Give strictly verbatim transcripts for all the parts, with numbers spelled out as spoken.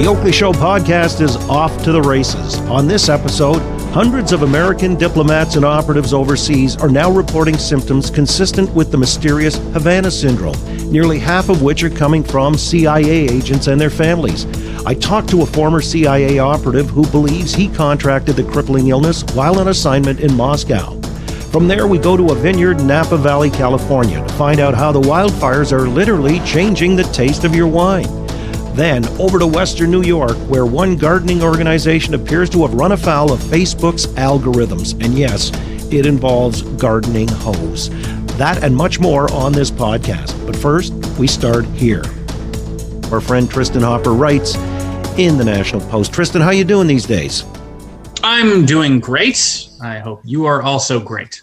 Oakley Show podcast is off to the races. On this episode, hundreds of American diplomats and operatives overseas are now reporting symptoms consistent with the mysterious Havana syndrome, nearly half of which are coming from C I A agents and their families. I talked to a former C I A operative who believes he contracted the crippling illness while on assignment in Moscow. From there, we go to a vineyard in Napa Valley, California, to find out how the wildfires are literally changing the taste of your wine. Then, over to Western New York, where one gardening organization appears to have run afoul of Facebook's algorithms. And yes, it involves gardening hose. That and much more on this podcast. But first, we start here. Our friend Tristan Hopper writes in the National Post. Tristan, how you doing these days? I'm doing great. I hope you are also great.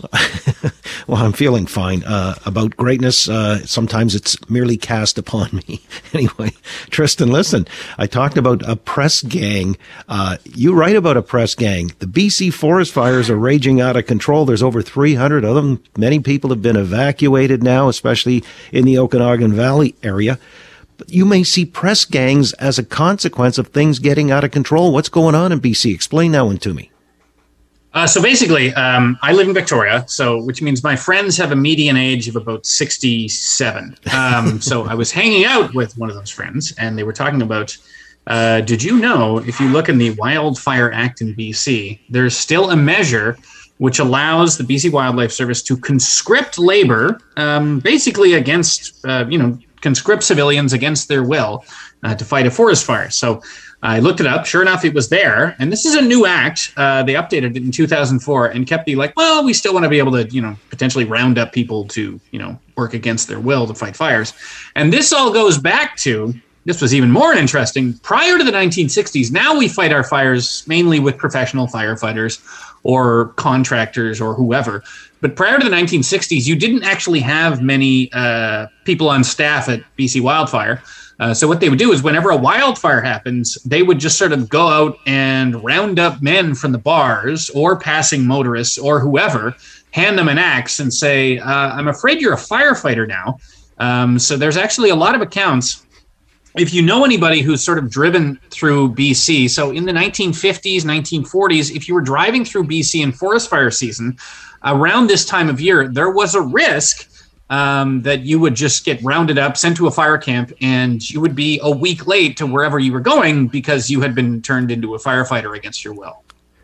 Well, I'm feeling fine. Uh, about greatness, uh, sometimes it's merely cast upon me. Anyway, Tristan, listen, I talked about a press gang. Uh, you write about a press gang. The B C forest fires are raging out of control. There's over three hundred of them. Many people have been evacuated now, especially in the Okanagan Valley area. But you may see press gangs as a consequence of things getting out of control. What's going on in B C? Explain that one to me. Uh, so basically, um, I live in Victoria, so which means my friends have a median age of about sixty-seven. Um, so I was hanging out with one of those friends, and they were talking about, uh, did you know, if you look in the Wildfire Act in B C, there's still a measure which allows the B C Wildlife Service to conscript labor, um, basically against, uh, you know, conscript civilians against their will uh, to fight a forest fire. So I looked it up. Sure enough, it was there. And this is a new act. Uh, they updated it in two thousand four and kept the like, well, we still want to be able to, you know, potentially round up people to, you know, work against their will to fight fires. And this all goes back to, this was even more interesting, prior to the nineteen sixties. Now we fight our fires mainly with professional firefighters or contractors or whoever. But prior to the nineteen sixties, you didn't actually have many uh, people on staff at B C Wildfire. Uh, so what they would do is whenever a wildfire happens, they would just sort of go out and round up men from the bars or passing motorists or whoever, hand them an axe and say, uh, I'm afraid you're a firefighter now. Um, so there's actually a lot of accounts. If you know anybody who's sort of driven through B C, so in the nineteen fifties, nineteen forties, if you were driving through B C in forest fire season, around this time of year, there was a risk um, that you would just get rounded up, sent to a fire camp, and you would be a week late to wherever you were going because you had been turned into a firefighter against your will.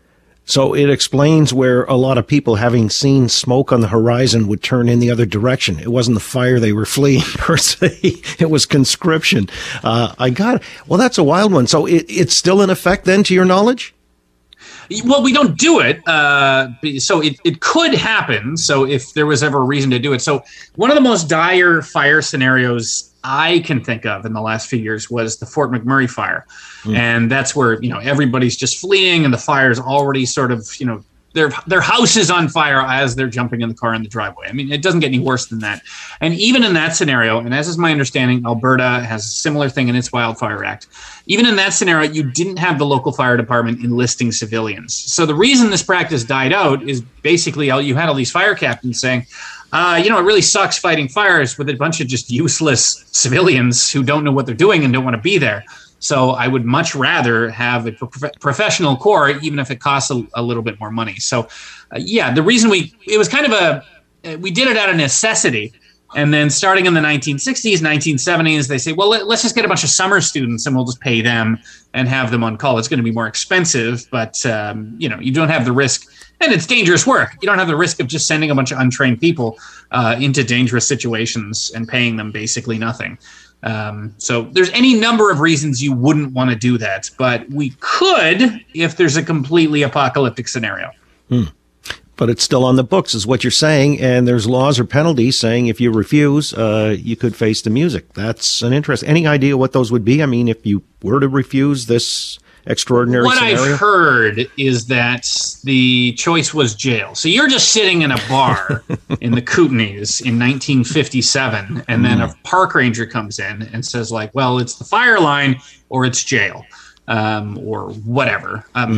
So it explains where a lot of people, having seen smoke on the horizon, would turn in the other direction. It wasn't the fire they were fleeing per se. It was conscription. Uh, I got it. Well, that's a wild one. So it, it's still in effect then, to your knowledge? Well, we don't do it, uh, so it, it could happen. So if there was ever a reason to do it. So one of the most dire fire scenarios I can think of in the last few years was the Fort McMurray fire. Mm. And that's where, you know, everybody's just fleeing and the fire's already sort of, you know, their their house is on fire as they're jumping in the car in the driveway. I mean, it doesn't get any worse than that. And even in that scenario, and as is my understanding, Alberta has a similar thing in its Wildfire Act. Even in that scenario, you didn't have the local fire department enlisting civilians. So the reason this practice died out is basically all you had all these fire captains saying, uh, you know, it really sucks fighting fires with a bunch of just useless civilians who don't know what they're doing and don't want to be there. So I would much rather have a prof- professional corps, even if it costs a, a little bit more money. So, uh, yeah, the reason we, it was kind of a, we did it out of necessity. And then starting in the nineteen sixties, nineteen seventies, they say, well, let, let's just get a bunch of summer students and we'll just pay them and have them on call. It's going to be more expensive, but, um, you know, you don't have the risk. And it's dangerous work. You don't have the risk of just sending a bunch of untrained people uh, into dangerous situations and paying them basically nothing. Um, so there's any number of reasons you wouldn't want to do that, but we could if there's a completely apocalyptic scenario. Hmm. But it's still on the books is what you're saying. And there's laws or penalties saying if you refuse, uh, you could face the music. That's an interest. Any idea what those would be? I mean, if you were to refuse this extraordinary what scenario? What I've heard is that the choice was jail. So you're just sitting in a bar in the Kootenays in nineteen fifty-seven, and then mm. a park ranger comes in and says, like, well, it's the fire line or it's jail, um, or whatever. Um, mm.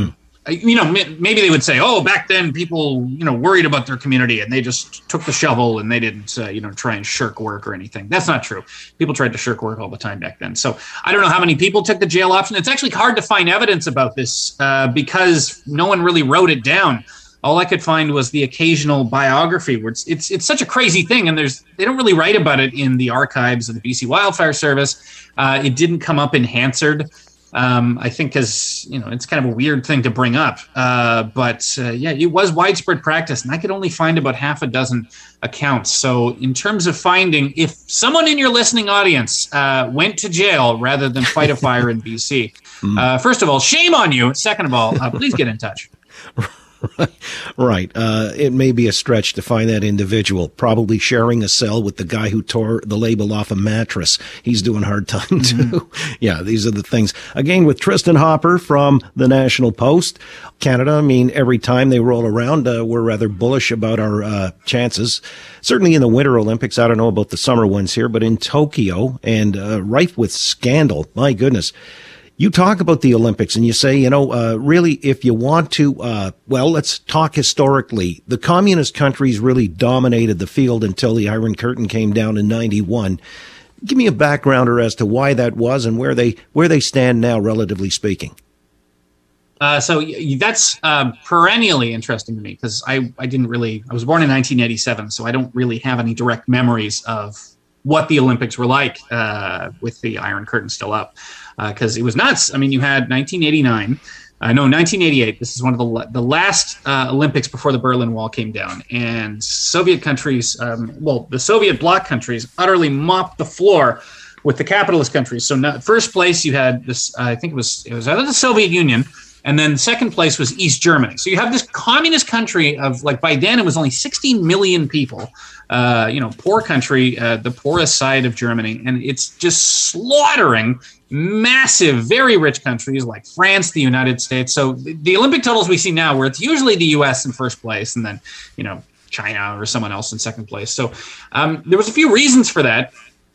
you know, maybe they would say, oh, back then people, you know, worried about their community and they just took the shovel and they didn't, uh, you know, try and shirk work or anything. That's not true. People tried to shirk work all the time back then. So I don't know how many people took the jail option. It's actually hard to find evidence about this uh, because no one really wrote it down. All I could find was the occasional biography where it's, it's it's such a crazy thing, and there's they don't really write about it in the archives of the B C Wildfire Service. Uh, it didn't come up in Hansard, um, I think, because you know it's kind of a weird thing to bring up. Uh, but uh, yeah, it was widespread practice, and I could only find about half a dozen accounts. So in terms of finding, if someone in your listening audience uh, went to jail rather than fight a fire in B C, mm. uh, first of all, shame on you. Second of all, uh, please get in touch. Right. Uh, it may be a stretch to find that individual, probably sharing a cell with the guy who tore the label off a mattress. He's doing hard time, too. Mm-hmm. Yeah, these are the things. Again, with Tristan Hopper from the National Post, Canada, I mean, every time they roll around, uh, we're rather bullish about our uh, chances. Certainly in the Winter Olympics, I don't know about the summer ones here, but in Tokyo and uh, rife with scandal, my goodness. You talk about the Olympics and you say, you know, uh, really, if you want to, uh, well, let's talk historically. The communist countries really dominated the field until the Iron Curtain came down in ninety-one. Give me a backgrounder as to why that was and where they where they stand now, relatively speaking. Uh, so that's uh, perennially interesting to me because I, I didn't really, I was born in nineteen eighty-seven, so I don't really have any direct memories of what the Olympics were like uh, with the Iron Curtain still up. Because uh, it was nuts. I mean, you had nineteen eighty-nine, uh, no, nineteen eighty-eight. This is one of the the last uh, Olympics before the Berlin Wall came down, and Soviet countries, um, well, the Soviet bloc countries, utterly mopped the floor with the capitalist countries. So, not, first place you had this. Uh, I think it was it was out of the Soviet Union, and then second place was East Germany. So you have this communist country of like by then it was only sixteen million people. Uh, you know, poor country, uh, the poorest side of Germany, and it's just slaughtering massive, very rich countries like France, the United States. So the, the Olympic totals we see now, where it's usually the U S in first place, and then you know China or someone else in second place. So um, there was a few reasons for that.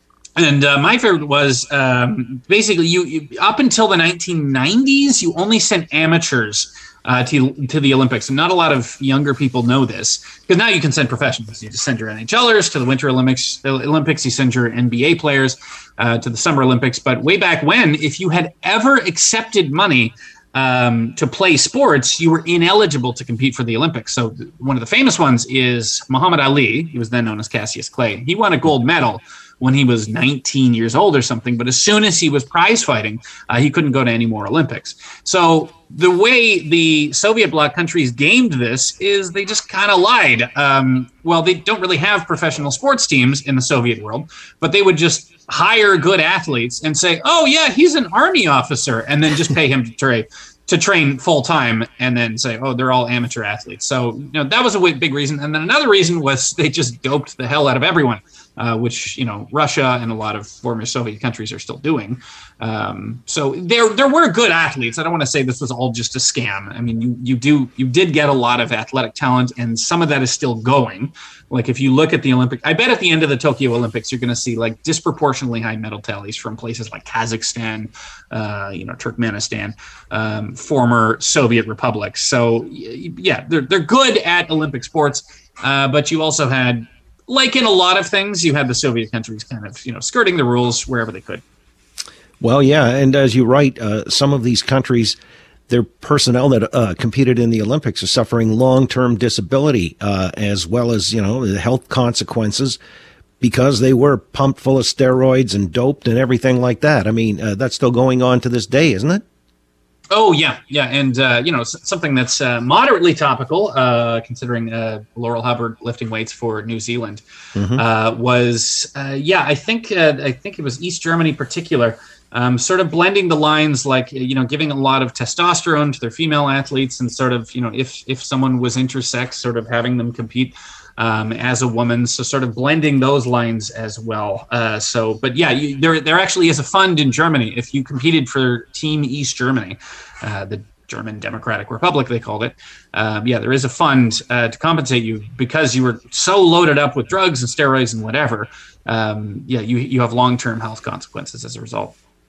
And uh, my favorite was um, basically you, you up until the nineteen nineties, you only sent amateurs uh, to to the Olympics, and not a lot of younger people know this because now you can send professionals. You just send your NHLers to the Winter Olympics. The Olympics, you send your N B A players uh, to the Summer Olympics. But way back when, if you had ever accepted money um, to play sports, you were ineligible to compete for the Olympics. So th- one of the famous ones is Muhammad Ali. He was then known as Cassius Clay. He won a gold medal when he was nineteen years old or something. But as soon as he was prize fighting, uh, he couldn't go to any more Olympics. So the way the Soviet bloc countries gamed this is they just kind of lied. Um, well, they don't really have professional sports teams in the Soviet world, but they would just hire good athletes and say, oh, yeah, he's an army officer, and then just pay him to train. to train full time and then say, oh, they're all amateur athletes. So, you know, that was a big reason. And then another reason was they just doped the hell out of everyone, uh, which, you know, Russia and a lot of former Soviet countries are still doing. Um, so there, there were good athletes. I don't want to say this was all just a scam. I mean, you, you do, you did get a lot of athletic talent, and some of that is still going. Like if you look at the Olympic, I bet at the end of the Tokyo Olympics, you're going to see like disproportionately high medal tallies from places like Kazakhstan, uh, you know, Turkmenistan, um, former Soviet republics. So yeah, they're they're good at Olympic sports, uh, but you also had, like in a lot of things, you had the Soviet countries kind of you know skirting the rules wherever they could. Well, yeah, and as you write, uh, some of these countries, their personnel that uh, competed in the Olympics are suffering long-term disability, uh, as well as, you know, the health consequences because they were pumped full of steroids and doped and everything like that. I mean, uh, that's still going on to this day, isn't it? Oh, yeah, yeah. And, uh, you know, something that's uh, moderately topical, uh, considering uh, Laurel Hubbard lifting weights for New Zealand, mm-hmm. uh, was, uh, yeah, I think uh, I think it was East Germany in particular, Um, sort of blending the lines, like, you know, giving a lot of testosterone to their female athletes and sort of, you know, if if someone was intersex, sort of having them compete um, as a woman. So sort of blending those lines as well. Uh, so, but yeah, you, there there actually is a fund in Germany. If you competed for Team East Germany, uh, the German Democratic Republic, they called it. Um, yeah, there is a fund uh, to compensate you because you were so loaded up with drugs and steroids and whatever. Um, yeah, you, you have long-term health consequences as a result.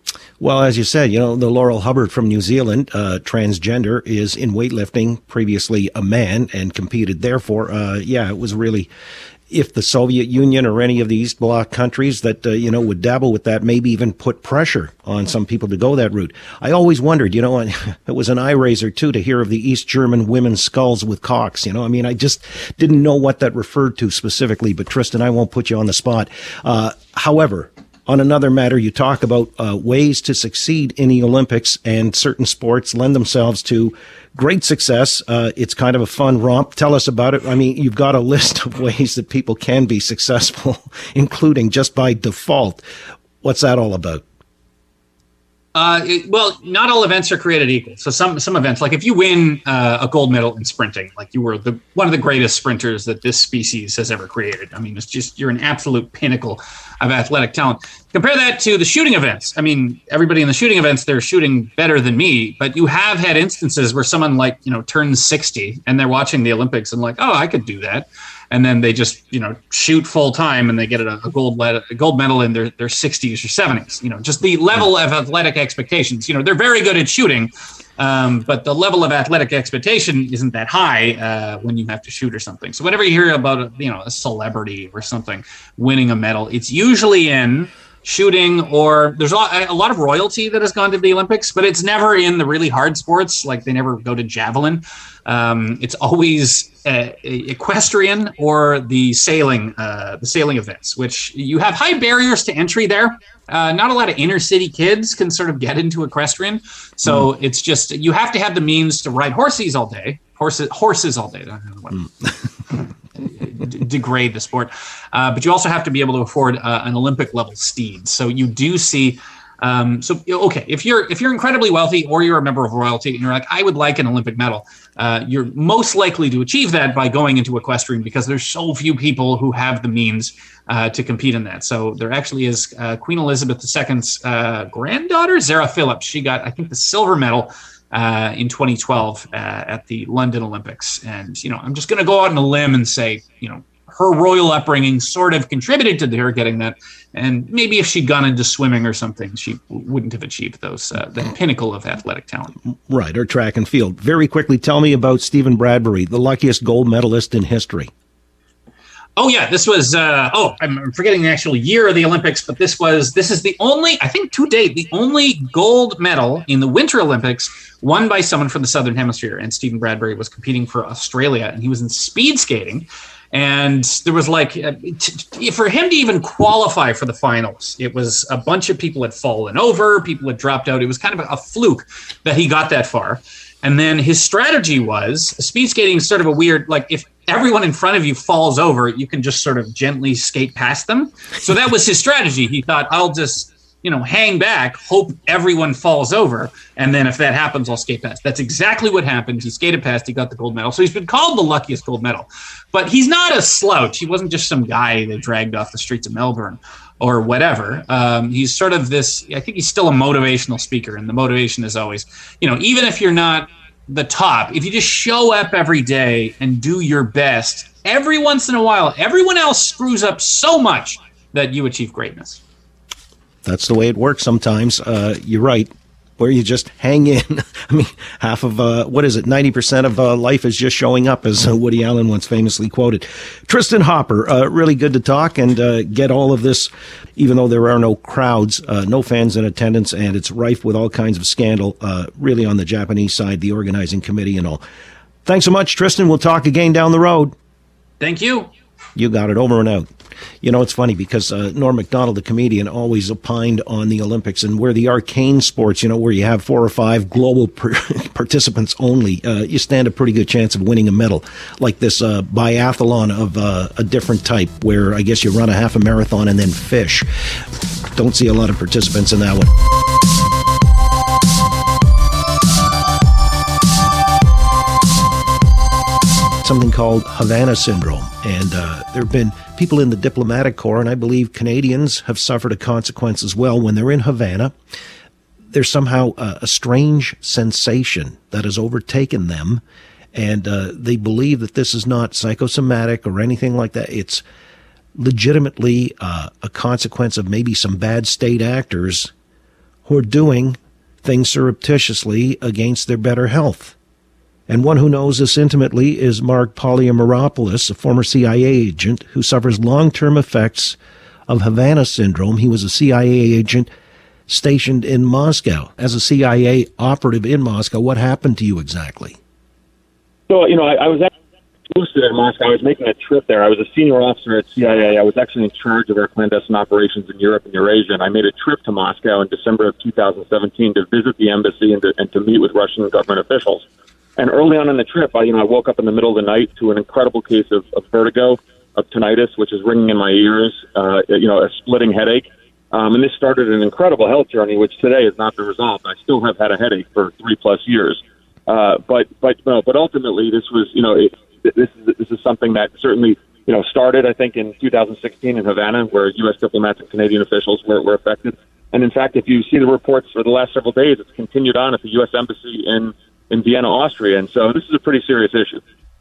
Well, as you said, you know, the Laurel Hubbard from New Zealand, uh, transgender, is in weightlifting, previously a man, and competed. Therefore, uh, yeah, it was really, if the Soviet Union or any of the East Bloc countries that, uh, you know, would dabble with that, maybe even put pressure on some people to go that route. I always wondered, you know, and it was an eye raiser, too, to hear of the East German women's skulls with cocks. You know, I mean, I just didn't know what that referred to specifically. But, Tristan, I won't put you on the spot. Uh, however, on another matter, you talk about uh, ways to succeed in the Olympics, and certain sports lend themselves to great success. Uh, it's kind of a fun romp. Tell us about it. I mean, you've got a list of ways that people can be successful, including just by default. What's that all about? Uh, it, well, not all events are created equal. So some some events, like if you win uh, a gold medal in sprinting, like you were the one of the greatest sprinters that this species has ever created. I mean, it's just, you're an absolute pinnacle of athletic talent. Compare that to the shooting events. I mean, everybody in the shooting events, they're shooting better than me, but you have had instances where someone like, you know, turns sixty and they're watching the Olympics and like, oh, I could do that. And then they just, you know, shoot full time and they get a, a gold le- a gold medal in their, their sixties or seventies. You know, just the level of athletic expectations. You know, they're very good at shooting, um, but the level of athletic expectation isn't that high uh, when you have to shoot or something. So whenever you hear about, a, you know, a celebrity or something winning a medal, it's usually in shooting, or there's a lot, a lot of royalty that has gone to the Olympics, but it's never in the really hard sports. Like they never go to javelin. Um, it's always uh, equestrian or the sailing, uh, the sailing events, which you have high barriers to entry there. Uh, not a lot of inner city kids can sort of get into equestrian. So mm. it's just, you have to have the means to ride horses all day, horses, horses all day. I don't know what. Mm. degrade the sport, uh, but you also have to be able to afford uh, an Olympic level steed. So you do see, um, so okay, if you're if you're incredibly wealthy or you're a member of royalty and you're like, I would like an Olympic medal, uh, you're most likely to achieve that by going into equestrian, because there's so few people who have the means uh, to compete in that. So there actually is uh, Queen Elizabeth the Second's uh, granddaughter, Zara Phillips. She got, I think, the silver medal Uh, in twenty twelve uh, at the London Olympics. And, you know, I'm just going to go out on a limb and say, you know, her royal upbringing sort of contributed to her getting that. And maybe if she'd gone into swimming or something, she wouldn't have achieved those, uh, that pinnacle of athletic talent. Right, or track and field. Very quickly, tell me about Stephen Bradbury, the luckiest gold medalist in history. Oh, yeah, this was, uh, oh, I'm forgetting the actual year of the Olympics, but this was, this is the only, I think to date, the only gold medal in the Winter Olympics won by someone from the Southern Hemisphere. And Stephen Bradbury was competing for Australia, and he was in speed skating. And there was like, uh, t- for him to even qualify for the finals, it was a bunch of people had fallen over, people had dropped out. It was kind of a, a fluke that he got that far. And then his strategy was, speed skating is sort of a weird, like if everyone in front of you falls over, you can just sort of gently skate past them. So that was his strategy. He thought, I'll just, you know, hang back, hope everyone falls over. And then if that happens, I'll skate past. That's exactly what happened. He skated past, he got the gold medal. So he's been called the luckiest gold medal, but he's not a slouch. He wasn't just some guy they dragged off the streets of Melbourne or whatever. Um, he's sort of this, I think he's still a motivational speaker. And the motivation is always, you know, even if you're not the top, if you just show up every day and do your best, every once in a while, everyone else screws up so much that you achieve greatness. That's the way it works sometimes. Uh, you're right. Where you just hang in. I mean, half of, uh, what is it, ninety percent of uh, life is just showing up, as uh, Woody Allen once famously quoted. Tristan Hopper, uh, really good to talk and uh, get all of this, even though there are no crowds, uh, no fans in attendance, and it's rife with all kinds of scandal, uh, really on the Japanese side, the organizing committee and all. Thanks so much, Tristan. We'll talk again down the road. Thank you. You got it. Over and out. You know, it's funny because uh, Norm Macdonald, the comedian, always opined on the Olympics and where the arcane sports, you know, where you have four or five global per- participants only, uh, you stand a pretty good chance of winning a medal. Like this uh, biathlon of uh, a different type where I guess you run a half a marathon and then fish. Don't see a lot of participants in that one. Something called Havana syndrome. And uh, there have been people in the diplomatic corps, and I believe Canadians have suffered a consequence as well. When they're in Havana, there's somehow a, a strange sensation that has overtaken them, and uh, they believe that this is not psychosomatic or anything like that. It's legitimately uh, a consequence of maybe some bad state actors who are doing things surreptitiously against their better health. And one who knows this intimately is Mark Polymeropoulos, a former C I A agent who suffers long-term effects of Havana syndrome. He was a C I A agent stationed in Moscow. As a C I A operative in Moscow, what happened to you exactly? So, you know, I, I was actually posted in Moscow. I was making a trip there. I was a senior officer at C I A. I was actually in charge of our clandestine operations in Europe and Eurasia, and I made a trip to Moscow in December of two thousand seventeen to visit the embassy and to, and to meet with Russian government officials. And early on in the trip, I, you know, I woke up in the middle of the night to an incredible case of, of vertigo, of tinnitus, which is ringing in my ears, uh, you know, a splitting headache. Um, and this started an incredible health journey, which today has not been resolved. I still have had a headache for three plus years. Uh, but, but, no, but ultimately this was, you know, it, this is, this is something that certainly, you know, started, I think, in two thousand sixteen in Havana, where U S diplomats and Canadian officials were, were affected. And in fact, if you see the reports for the last several days, it's continued on at the U S embassy in, in Vienna, Austria. And so this is a pretty serious issue.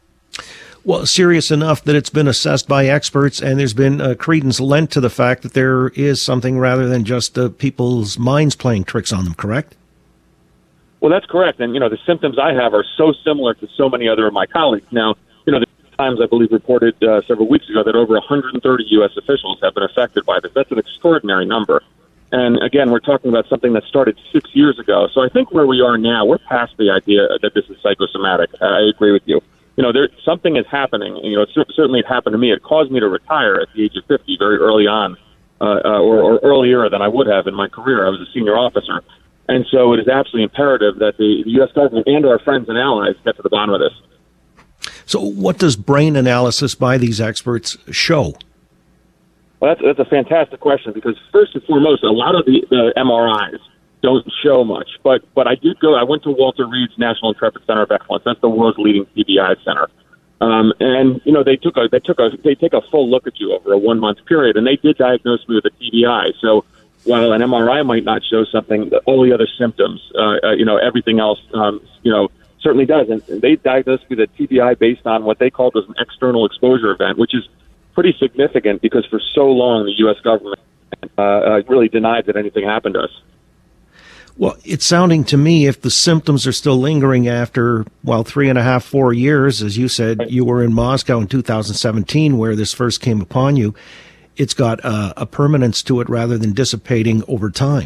Well, serious enough that it's been assessed by experts, and there's been uh, credence lent to the fact that there is something rather than just uh, people's minds playing tricks on them, correct? Well, that's correct. And, you know, the symptoms I have are so similar to so many other of my colleagues. Now, you know, the Times, I believe, reported uh, several weeks ago that over one hundred thirty U S officials have been affected by this. That's an extraordinary number. And again, we're talking about something that started six years ago. So I think where we are now, we're past the idea that this is psychosomatic. I agree with you. You know, there something is happening. You know, it certainly it happened to me. It caused me to retire at the age of fifty, very early on, uh, uh, or, or earlier than I would have in my career. I was a senior officer, and so it is absolutely imperative that the, the U S government and our friends and allies get to the bottom of this. So, what does brain analysis by these experts show? Well, that's, that's a fantastic question, because first and foremost, a lot of the, the M R Is don't show much. But but I did go, I went to Walter Reed's National Intrepid Center of Excellence. That's the world's leading T B I center. Um, and, you know, they took a, they took a, they take a full look at you over a one month period, and they did diagnose me with a T B I. So while an M R I might not show something, all the other symptoms, uh, uh, you know, everything else, um, you know, certainly does. And they diagnosed me with a T B I based on what they called as an external exposure event, which is pretty significant because for so long the U S government uh, uh, really denied that anything happened to us. Well, it's sounding to me, if the symptoms are still lingering after, well, three and a half, four years, as you said, right. You were in Moscow in two thousand seventeen where this first came upon you, it's got a, a permanence to it rather than dissipating over time.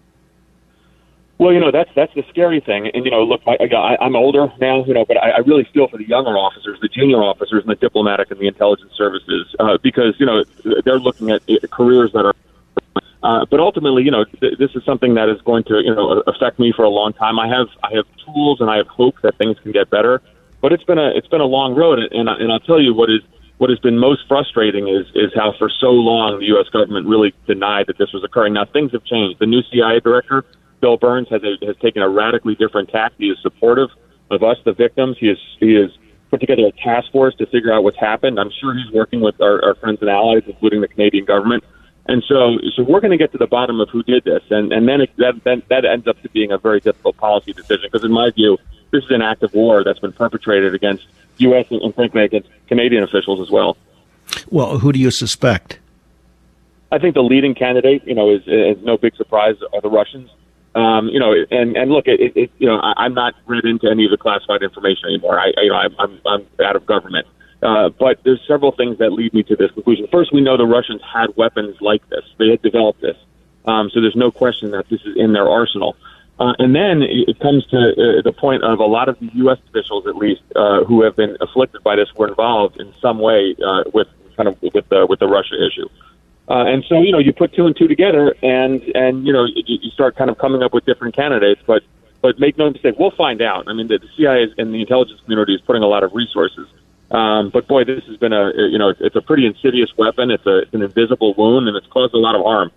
Well, you know, that's that's the scary thing. And, you know, look, I, I, I'm older now, you know, but I, I really feel for the younger officers, the junior officers in the diplomatic and the intelligence services, uh, because, you know, they're looking at careers that are, uh, but ultimately, you know, th- this is something that is going to, you know, affect me for a long time. I have I have tools and I have hope that things can get better, but it's been a it's been a long road. And, and I'll tell you what is what has been most frustrating is is how for so long the U S government really denied that this was occurring. Now, things have changed. The new C I A director, Bill Burns, has, a, has taken a radically different tack. He is supportive of us, the victims. He is he has put together a task force to figure out what's happened. I'm sure he's working with our, our friends and allies, including the Canadian government. And so, so we're going to get to the bottom of who did this, and and then it, that, that that ends up to being a very difficult policy decision. Because in my view, this is an act of war that's been perpetrated against U S and, and frankly against Canadian officials as well. Well, who do you suspect? I think the leading candidate, you know, is, is no big surprise, are the Russians. Um, you know, and, and look, it, it, you know, I, I'm not read into any of the classified information anymore. I, you know, I'm, I'm, I'm out of government. Uh, but there's several things that lead me to this conclusion. First, we know the Russians had weapons like this. They had developed this. Um, so there's no question that this is in their arsenal. Uh, and then it comes to uh, the point of a lot of the U S officials, at least, uh, who have been afflicted by this were involved in some way uh, with kind of with the with the Russia issue. Uh, and so, you know, you put two and two together, and, and you know, you, you start kind of coming up with different candidates. But but make no mistake, we'll find out. I mean, the, the C I A and the intelligence community is putting a lot of resources. Um, but boy, this has been a, you know, it's a pretty insidious weapon. It's a it's an invisible wound, and it's caused a lot of harm.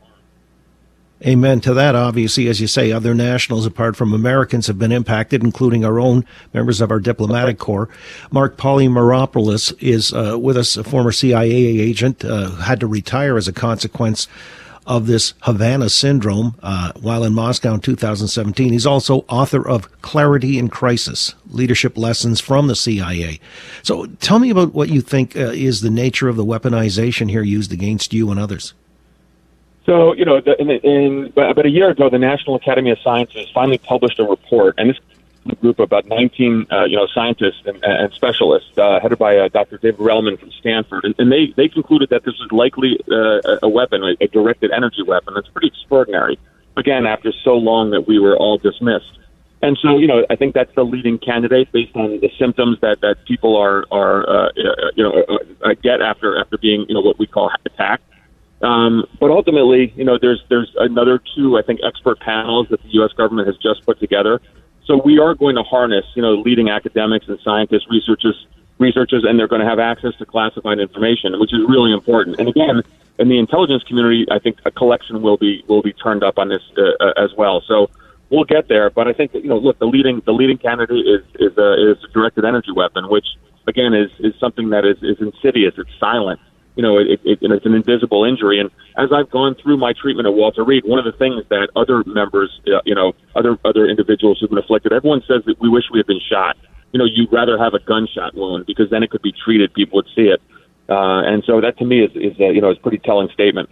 Amen to that. Obviously, as you say, other nationals apart from Americans have been impacted, including our own members of our diplomatic corps. Mark Polymeropoulos is uh, with us, a former C I A agent, uh, had to retire as a consequence of this Havana syndrome uh, while in Moscow in two thousand seventeen. He's also author of Clarity in Crisis, Leadership Lessons from the C I A. So tell me about what you think uh, is the nature of the weaponization here used against you and others. So, you know, the, in, in about a year ago, the National Academy of Sciences finally published a report, and this is a group of about nineteen, uh, you know, scientists and, and specialists, uh, headed by uh, Doctor David Relman from Stanford, and, and they, they concluded that this was likely uh, a weapon, a, a directed energy weapon. That's pretty extraordinary, again, after so long that we were all dismissed. And so, you know, I think that's the leading candidate based on the symptoms that, that people are, are uh, you know, uh, get after after being, you know, what we call attacked. Um, but ultimately, you know, there's there's another two, I think, expert panels that the U S government has just put together. So we are going to harness, you know, leading academics and scientists, researchers, researchers, and they're going to have access to classified information, which is really important. And again, in the intelligence community, I think a collection will be will be turned up on this uh, as well. So we'll get there. But I think that, you know, look, the leading the leading candidate is is a, is a directed energy weapon, which again is is something that is, is insidious. It's silent. You know, it, it, it's an invisible injury. And as I've gone through my treatment at Walter Reed, one of the things that other members, uh, you know, other other individuals who've been afflicted, everyone says that we wish we had been shot. You know, you'd rather have a gunshot wound because then it could be treated. People would see it. Uh, and so that to me is, is a, you know, is a pretty telling statement.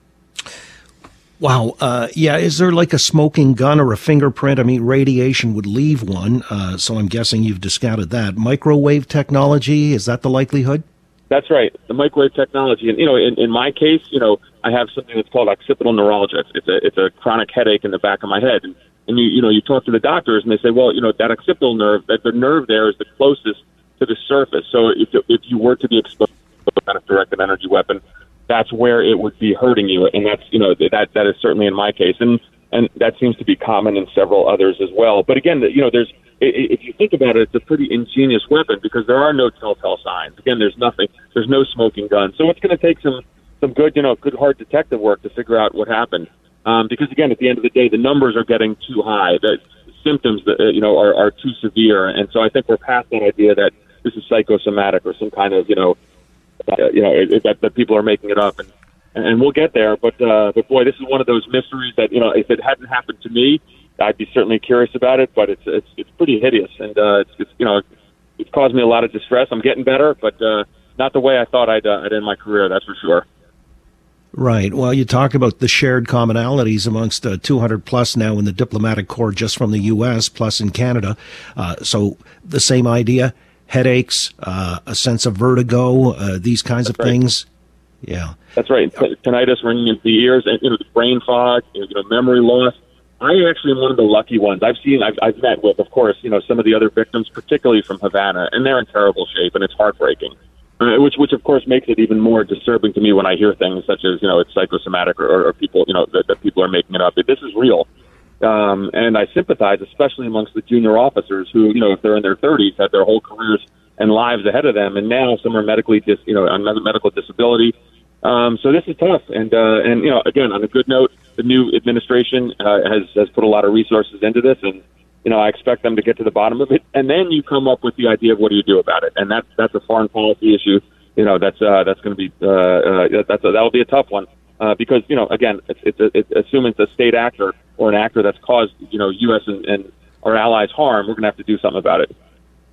Wow. Uh, yeah. Is there like a smoking gun or a fingerprint? I mean, radiation would leave one. Uh, so I'm guessing you've discounted that. Microwave technology, is that the likelihood? That's right, the microwave technology. And, you know, in, in my case, you know, I have something that's called occipital neuralgia. It's, it's, a, it's a chronic headache in the back of my head. And, and you, you know, you talk to the doctors and they say, well, you know, that occipital nerve, that the nerve there is the closest to the surface. So if, if you were to be exposed to a kind of directed energy weapon, that's where it would be hurting you. And that's, you know, that that is certainly in my case. And, and that seems to be common in several others as well. But again, you know, there's, if you think about it, it's a pretty ingenious weapon because there are no telltale signs. Again, there's nothing, there's no smoking gun. So it's going to take some, some good, you know, good hard detective work to figure out what happened. Um, because again, at the end of the day, the numbers are getting too high. The symptoms, that, uh, you know, are, are too severe. And so I think we're past that idea that this is psychosomatic or some kind of, you know, uh, you know, it, that, that people are making it up. And, and we'll get there. But, uh, but boy, this is one of those mysteries that, you know, if it hadn't happened to me, I'd be certainly curious about it, but it's it's it's pretty hideous, and uh, it's, it's you know it's caused me a lot of distress. I'm getting better, but uh, not the way I thought I'd uh, I'd end my career. That's for sure. Right. Well, you talk about the shared commonalities amongst uh, two hundred plus now in the diplomatic corps, just from the U S plus in Canada. Uh, so the same idea: headaches, uh, a sense of vertigo, uh, these kinds That's of right. things. Yeah, that's right. T- tinnitus, ringing in the ears, and you know, the brain fog, you know, memory loss. I actually am one of the lucky ones. I've seen, I've, I've met with, of course, you know, some of the other victims, particularly from Havana, and they're in terrible shape, and it's heartbreaking. Uh, which, which of course, makes it even more disturbing to me when I hear things such as, you know, it's psychosomatic or, or people, you know, that, that people are making it up. This is real, um, and I sympathize, especially amongst the junior officers who, you know, if they're in their thirties, had their whole careers and lives ahead of them, and now some are medically, dis, you know, on medical disability. Um, so this is tough, and uh, and you know, again, on a good note, the new administration uh, has has put a lot of resources into this, and you know, I expect them to get to the bottom of it. And then you come up with the idea of what do you do about it, and that's that's a foreign policy issue. You know, that's uh, that's going to be uh, uh, that's a, that'll be a tough one uh, because you know, again, it's it's, a, it's assuming it's a state actor or an actor that's caused you know U S and, and our allies harm. We're going to have to do something about it.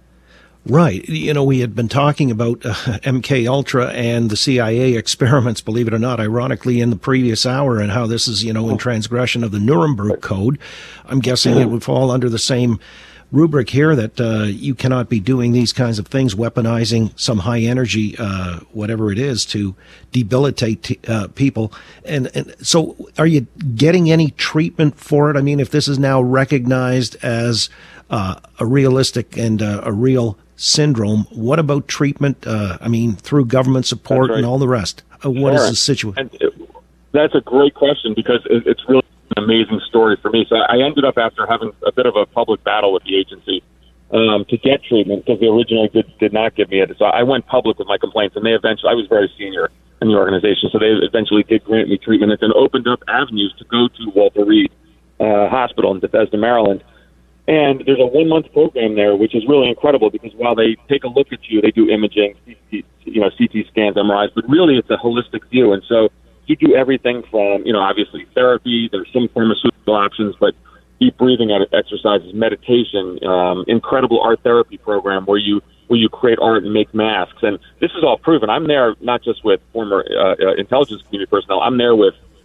right. You know, we had been talking about uh, M K Ultra and the C I A experiments, believe it or not, ironically, in the previous hour, and how this is, you know, in transgression of the Nuremberg Code. I'm guessing it would fall under the same rubric here that uh, you cannot be doing these kinds of things, weaponizing some high energy, uh, whatever it is, to debilitate t- uh, people. And, and so are you getting any treatment for it? I mean, if this is now recognized as uh, a realistic and uh, a real syndrome, what about treatment? Uh, I mean, through government support right. and all the rest. Uh, what Sure. is the situation? And it, that's a great question because it, it's really an amazing story for me. So I ended up after having a bit of a public battle with the agency um, to get treatment because they originally did, did not give me it. So I went public with my complaints, and they eventually, I was very senior in the organization, so they eventually did grant me treatment and then opened up avenues to go to Walter Reed uh, Hospital in Bethesda, Maryland. And there's a one-month program there, which is really incredible because while they take a look at you, they do imaging, you know, C T scans, M R Is, but really it's a holistic view. And so you do everything from, you know, obviously therapy, there's some pharmaceutical options, but deep breathing exercises, meditation, um, incredible art therapy program where you where you create art and make masks. And this is all proven. I'm there not just with former uh, uh, intelligence community personnel. I'm there with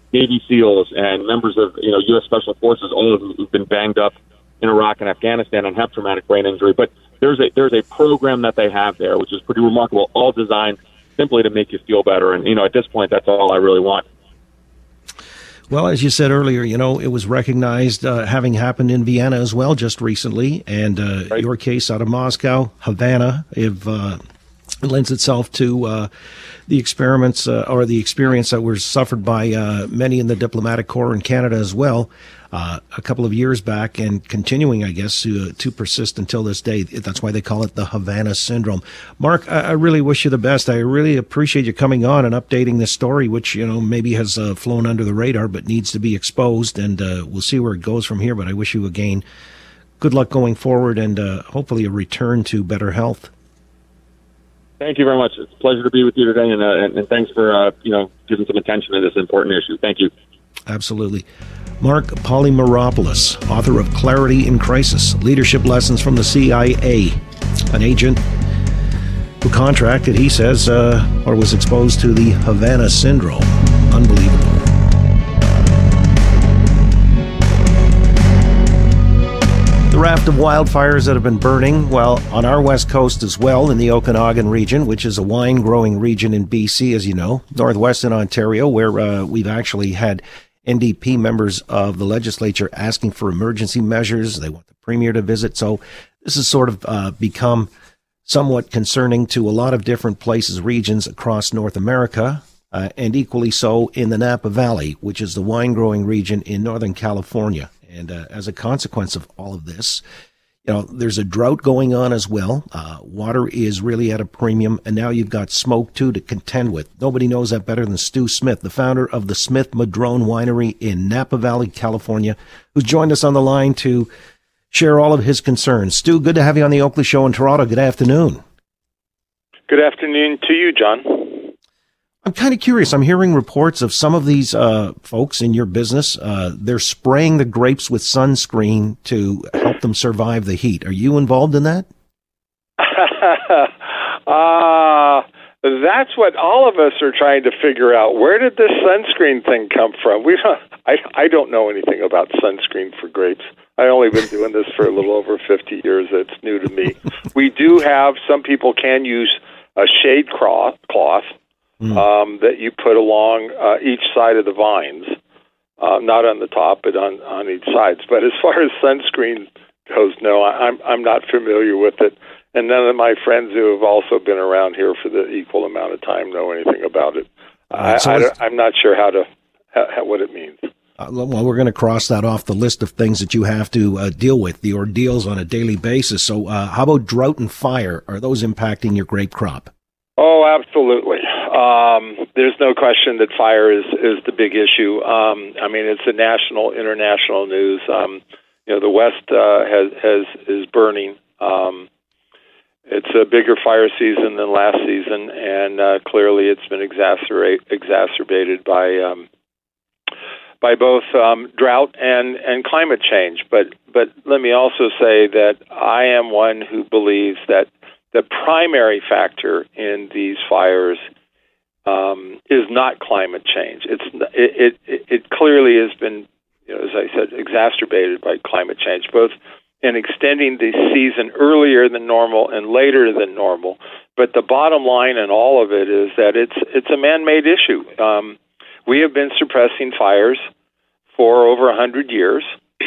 Navy SEALs and members of, you know, U S Special Forces, all of them who've been banged up in Iraq and Afghanistan and have traumatic brain injury. But there's a there's a program that they have there, which is pretty remarkable, all designed simply to make you feel better. And, you know, at this point, that's all I really want. Well, as you said earlier, you know, it was recognized uh, having happened in Vienna as well just recently, and uh, right. your case out of Moscow, Havana, if uh, it lends itself to uh, the experiments uh, or the experience that was suffered by uh, many in the diplomatic corps in Canada as well uh, a couple of years back, and continuing, I guess, to, to persist until this day. That's why they call it the Havana Syndrome. Mark, I, I really wish you the best. I really appreciate you coming on and updating this story, which, you know, maybe has uh, flown under the radar but needs to be exposed, and uh, we'll see where it goes from here. But I wish you, again, good luck going forward, and uh, hopefully a return to better health. Thank you very much. It's a pleasure to be with you today, and, uh, and, and thanks for uh, you know giving some attention to this important issue. Thank you. Absolutely. Mark Polymeropoulos, author of Clarity in Crisis, Leadership Lessons from the C I A, an agent who contracted, he says, uh, or was exposed to the Havana Syndrome. Unbelievable. The raft of wildfires that have been burning, well, on our west coast as well, in the Okanagan region, which is a wine-growing region in B C, as you know, northwestern Ontario, where uh, we've actually had N D P members of the legislature asking for emergency measures. They want the premier to visit. So this has sort of uh, become somewhat concerning to a lot of different places, regions across North America, uh, and equally so in the Napa Valley, which is the wine-growing region in Northern California. And uh, as a consequence of all of this, you know, there's a drought going on as well. Uh, water is really at a premium, and now you've got smoke, too, to contend with. Nobody knows that better than Stu Smith, the founder of the Smith Madrone Winery in Napa Valley, California, who's joined us on the line to share all of his concerns. Stu, good to have you on the Oakley Show in Toronto. Good afternoon. Good afternoon to you, John. I'm kind of curious. I'm hearing reports of some of these uh, folks in your business. Uh, they're spraying the grapes with sunscreen to help them survive the heat. Are you involved in that? uh, that's what all of us are trying to figure out. Where did this sunscreen thing come from? We don't, I, I don't know anything about sunscreen for grapes. I've only been doing this for a little over fifty years. It's new to me. We do have, some people can use a shade cloth, cloth Mm. Um, that you put along uh, each side of the vines, uh, not on the top, but on, on each sides. But as far as sunscreen goes, no, I'm I'm not familiar with it, and none of my friends who have also been around here for the equal amount of time know anything about it. Right, so I, I I'm not sure how to how, what it means. Uh, well, we're going to cross that off the list of things that you have to uh, deal with, the ordeals on a daily basis. So, uh, how about drought and fire? Are those impacting your grape crop? Oh, absolutely. Um, there's no question that fire is, is the big issue. Um, I mean, it's a national, international news. Um, you know, the West uh, has, has is burning. Um, it's a bigger fire season than last season, and uh, clearly it's been exacerbate, exacerbated by um, by both um, drought and, and climate change. But but let me also say that I am one who believes that the primary factor in these fires um, is not climate change. It's it, it it clearly has been, you know, as I said, exacerbated by climate change, both in extending the season earlier than normal and later than normal. But the bottom line in all of it is that it's it's a man-made issue. Um, we have been suppressing fires for over a hundred years,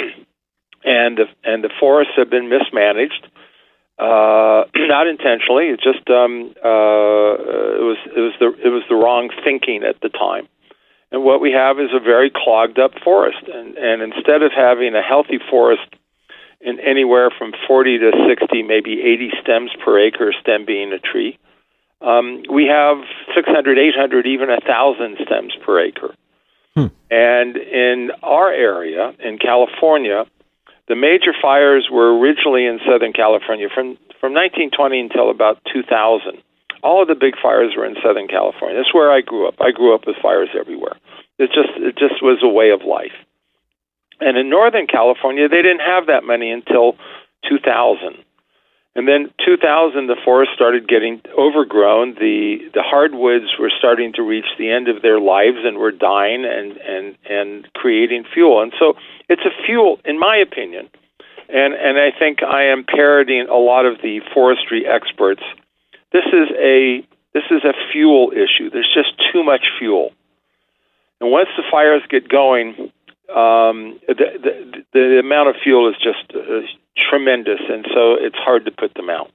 and the, and the forests have been mismanaged. Uh, not intentionally. It just um, uh, it was it was the it was the wrong thinking at the time. And what we have is a very clogged up forest. And and instead of having a healthy forest in anywhere from forty to sixty, maybe eighty stems per acre, stem being a tree, um, we have six hundred, eight hundred, even a thousand stems per acre. Hmm. And in our area in California, the major fires were originally in Southern California from, from nineteen twenty until about two thousand. All of the big fires were in Southern California. That's where I grew up. I grew up with fires everywhere. It just it just was a way of life. And in Northern California, they didn't have that many until two thousand. And then two thousand, the forest started getting overgrown. The the hardwoods were starting to reach the end of their lives and were dying and, and, and creating fuel. And so it's a fuel, in my opinion, and, and I think I am parroting a lot of the forestry experts. This is a this is a fuel issue. There's just too much fuel. And once the fires get going, um, the, the, the amount of fuel is just uh, tremendous, and so it's hard to put them out.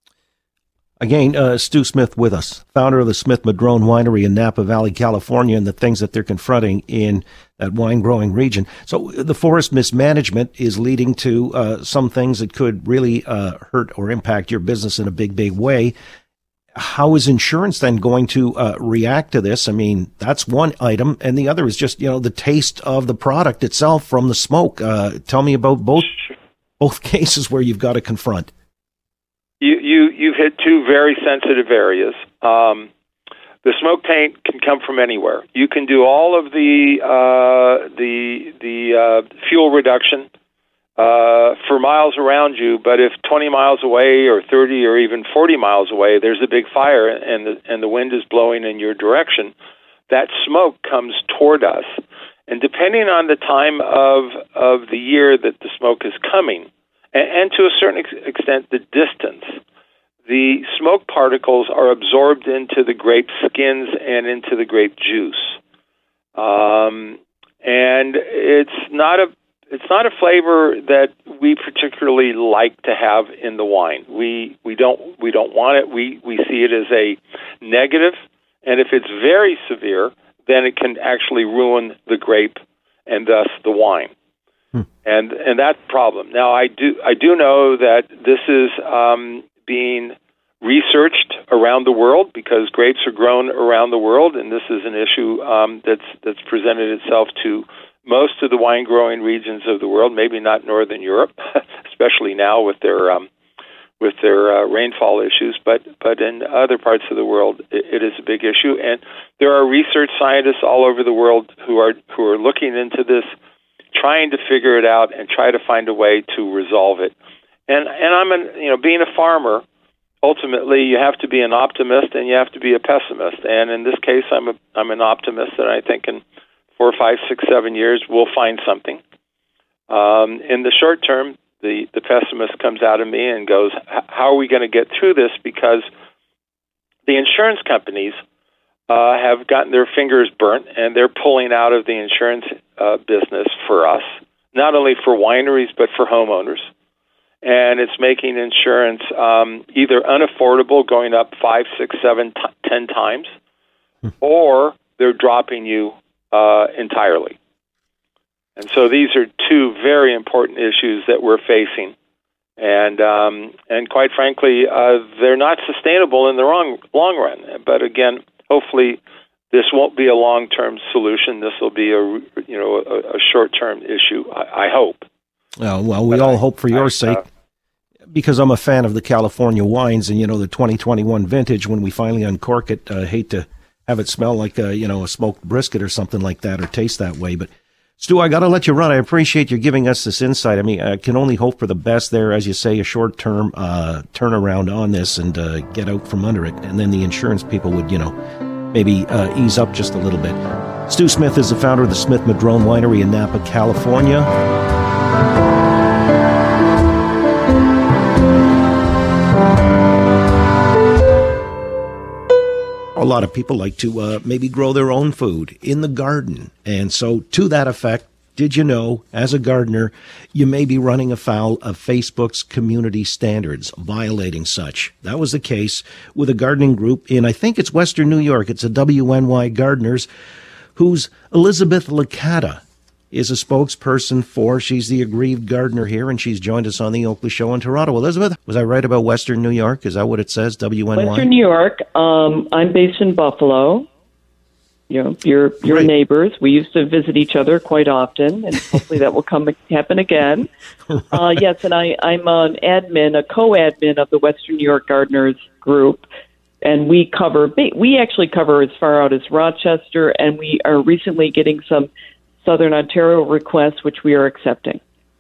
Again, uh, Stu Smith with us, founder of the Smith Madrone Winery in Napa Valley, California, and the things that they're confronting in that wine-growing region. So the forest mismanagement is leading to uh, some things that could really uh, hurt or impact your business in a big, big way. How is insurance then going to uh, react to this? I mean, that's one item, and the other is just, you know, the taste of the product itself from the smoke. Uh, tell me about both both cases where you've got to confront. You, you, you've hit two very sensitive areas. Um, the smoke taint can come from anywhere. You can do all of the uh, the the uh, fuel reduction uh, for miles around you, but if twenty miles away or thirty or even forty miles away, there's a big fire and the, and the wind is blowing in your direction, that smoke comes toward us. And depending on the time of of the year that the smoke is coming, and, and to a certain ex- extent the distance, the smoke particles are absorbed into the grape skins and into the grape juice. Um, and it's not a it's not a flavor that we particularly like to have in the wine. We we don't we don't want it. We we see it as a negative, and if it's very severe, then it can actually ruin the grape and thus the wine. Hmm. And and that's the problem. Now I do I do know that this is um, being researched around the world because grapes are grown around the world, and this is an issue um, that's that's presented itself to most of the wine growing regions of the world. Maybe not Northern Europe, especially now with their um, with their uh, rainfall issues, but but in other parts of the world, it, it is a big issue. And there are research scientists all over the world who are who are looking into this, trying to figure it out and try to find a way to resolve it. And and I'm an, you know being a farmer, ultimately you have to be an optimist and you have to be a pessimist. And in this case, I'm a I'm an optimist, and I think in four, five, six, seven years we'll find something. Um, in the short term, the the pessimist comes out of me and goes, how are we going to get through this? Because the insurance companies uh, have gotten their fingers burnt, and they're pulling out of the insurance uh, business for us, not only for wineries, but for homeowners. And it's making insurance um, either unaffordable, going up five, six, seven, t- ten times, or they're dropping you uh, entirely. And so these are two very important issues that we're facing. And um, and quite frankly, uh, they're not sustainable in the long, long run. But again, hopefully this won't be a long-term solution. This will be a, you know, a, a short-term issue, I, I hope. Oh, well, we but all I, hope for your I, sake, uh, because I'm a fan of the California wines and, you know, the twenty twenty-one vintage, when we finally uncork it, I uh, hate to have it smell like, a, you know, a smoked brisket or something like that, or taste that way. But Stu, I got to let you run. I appreciate you giving us this insight. I mean, I can only hope for the best there, as you say, a short-term uh, turnaround on this and uh, get out from under it. And then the insurance people would, you know, maybe uh, ease up just a little bit. Stu Smith is the founder of the Smith Madrone Winery in Napa, California. A lot of people like to uh, maybe grow their own food in the garden. And so to that effect, did you know, as a gardener, you may be running afoul of Facebook's community standards, violating such. That was the case with a gardening group in, I think it's Western New York. It's a W N Y Gardeners, whose Elizabeth Licata is a spokesperson for. She's the aggrieved gardener here, and she's joined us on the Oakley Show in Toronto. Elizabeth, was I right about Western New York? Is that what it says, W N Y? Western New York. Um, I'm based in Buffalo. You know, your your right. neighbors. We used to visit each other quite often, and hopefully that will come happen again. Right. Uh, yes, and I, I'm an admin, a co-admin of the Western New York Gardeners group, and we cover. We actually cover as far out as Rochester, and we are recently getting some Southern Ontario requests, which we are accepting.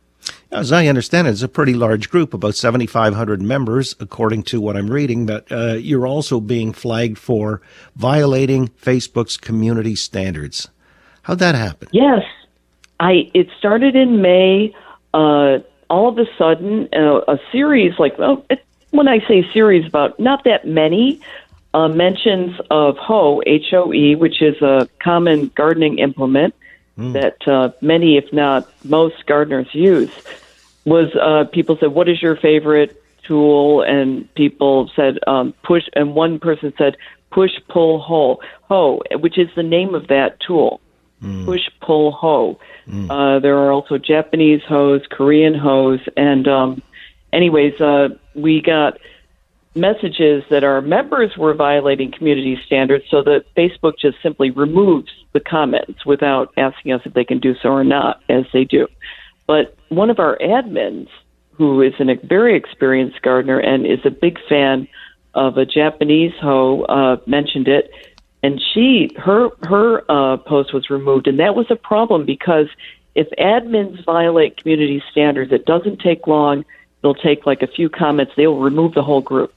As I understand it, it's a pretty large group, about seventy-five hundred members, according to what I'm reading, but uh, you're also being flagged for violating Facebook's community standards. How'd that happen? Yes. I. It started in May. Uh, all of a sudden, uh, a series, like, well, it, when I say series, about not that many uh, mentions of Hoe, H O E, which is a common gardening implement mm. that uh, many, if not most, gardeners use. Was uh, people said, what is your favorite tool? And people said, um, push, and one person said, push, pull, hoe, hoe, which is the name of that tool. Mm. Push, pull, hoe. Mm. Uh, there are also Japanese hoes, Korean hoes, and um, anyways, uh, we got messages that our members were violating community standards, so that Facebook just simply removes the comments without asking us if they can do so or not, as they do. But one of our admins, who is a very experienced gardener and is a big fan of a Japanese hoe, uh, mentioned it, and she her her uh, post was removed, and that was a problem because if admins violate community standards, it doesn't take long. They'll take like a few comments. They'll remove the whole group.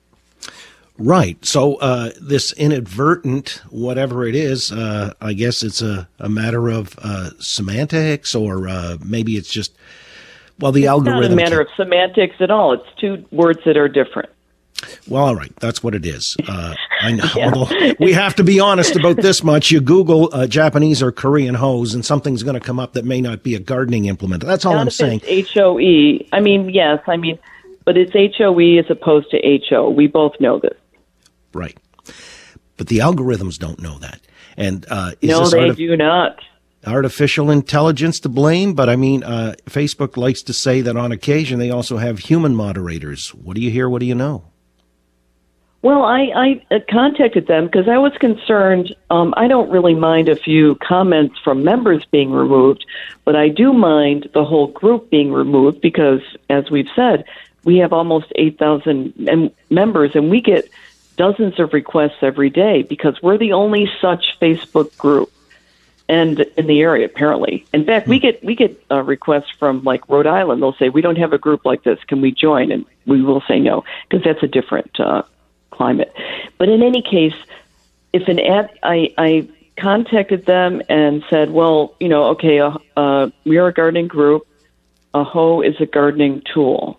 Right. So uh, this inadvertent, whatever it is, uh, I guess it's a, a matter of uh, semantics, or uh, maybe it's just, well, the it's algorithm. It's not a matter can... of semantics at all. It's two words that are different. Well, all right. That's what it is. Uh, I know. Yeah. Although we have to be honest about this much. You Google uh, Japanese or Korean hose, and something's going to come up that may not be a gardening implement. That's all not I'm if saying. It's H O E. I mean, yes. I mean, but it's H O E as opposed to H O. We both know this. Right. But the algorithms don't know that. And uh, is no, this they artif- do not. artificial intelligence to blame? But I mean, uh, Facebook likes to say that on occasion they also have human moderators. What do you hear? What do you know? Well, I, I contacted them because I was concerned. Um, I don't really mind a few comments from members being removed, but I do mind the whole group being removed because, as we've said, we have almost eight thousand members, and we get dozens of requests every day because we're the only such Facebook group and in the area, apparently. In fact, we get we get uh, requests from, like, Rhode Island. They'll say, we don't have a group like this. Can we join? And we will say no because that's a different uh climate. But in any case, if an ad, I, I contacted them and said, well, you know, okay, uh, uh, we are a gardening group. A hoe is a gardening tool.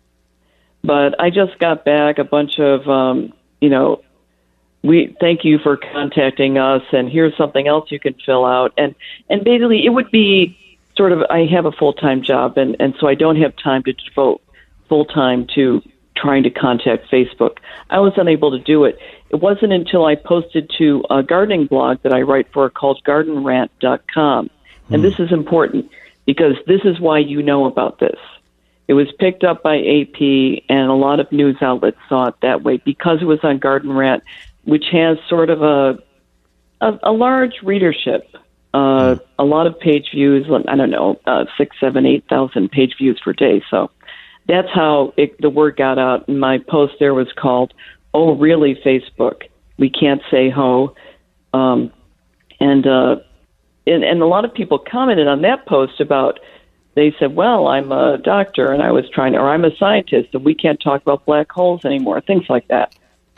But I just got back a bunch of, um, you know, we thank you for contacting us, and here's something else you can fill out. And, and basically, it would be sort of, I have a full-time job, and, and so I don't have time to devote full-time to trying to contact Facebook. I was unable to do it. It wasn't until I posted to a gardening blog that I write for called garden rant dot com. And hmm. this is important because this is why you know about this. It was picked up by A P, and a lot of news outlets saw it that way because it was on Garden Rant, which has sort of a a, a large readership, uh, hmm. a lot of page views. I don't know, uh, six, seven, eight thousand page views per day. So that's how it, the word got out. And my post there was called, "Oh, really, Facebook? We can't say ho." Um, and, uh, and and a lot of people commented on that post about, they said, well, I'm a doctor and I was trying to, or I'm a scientist and we can't talk about black holes anymore, things like that.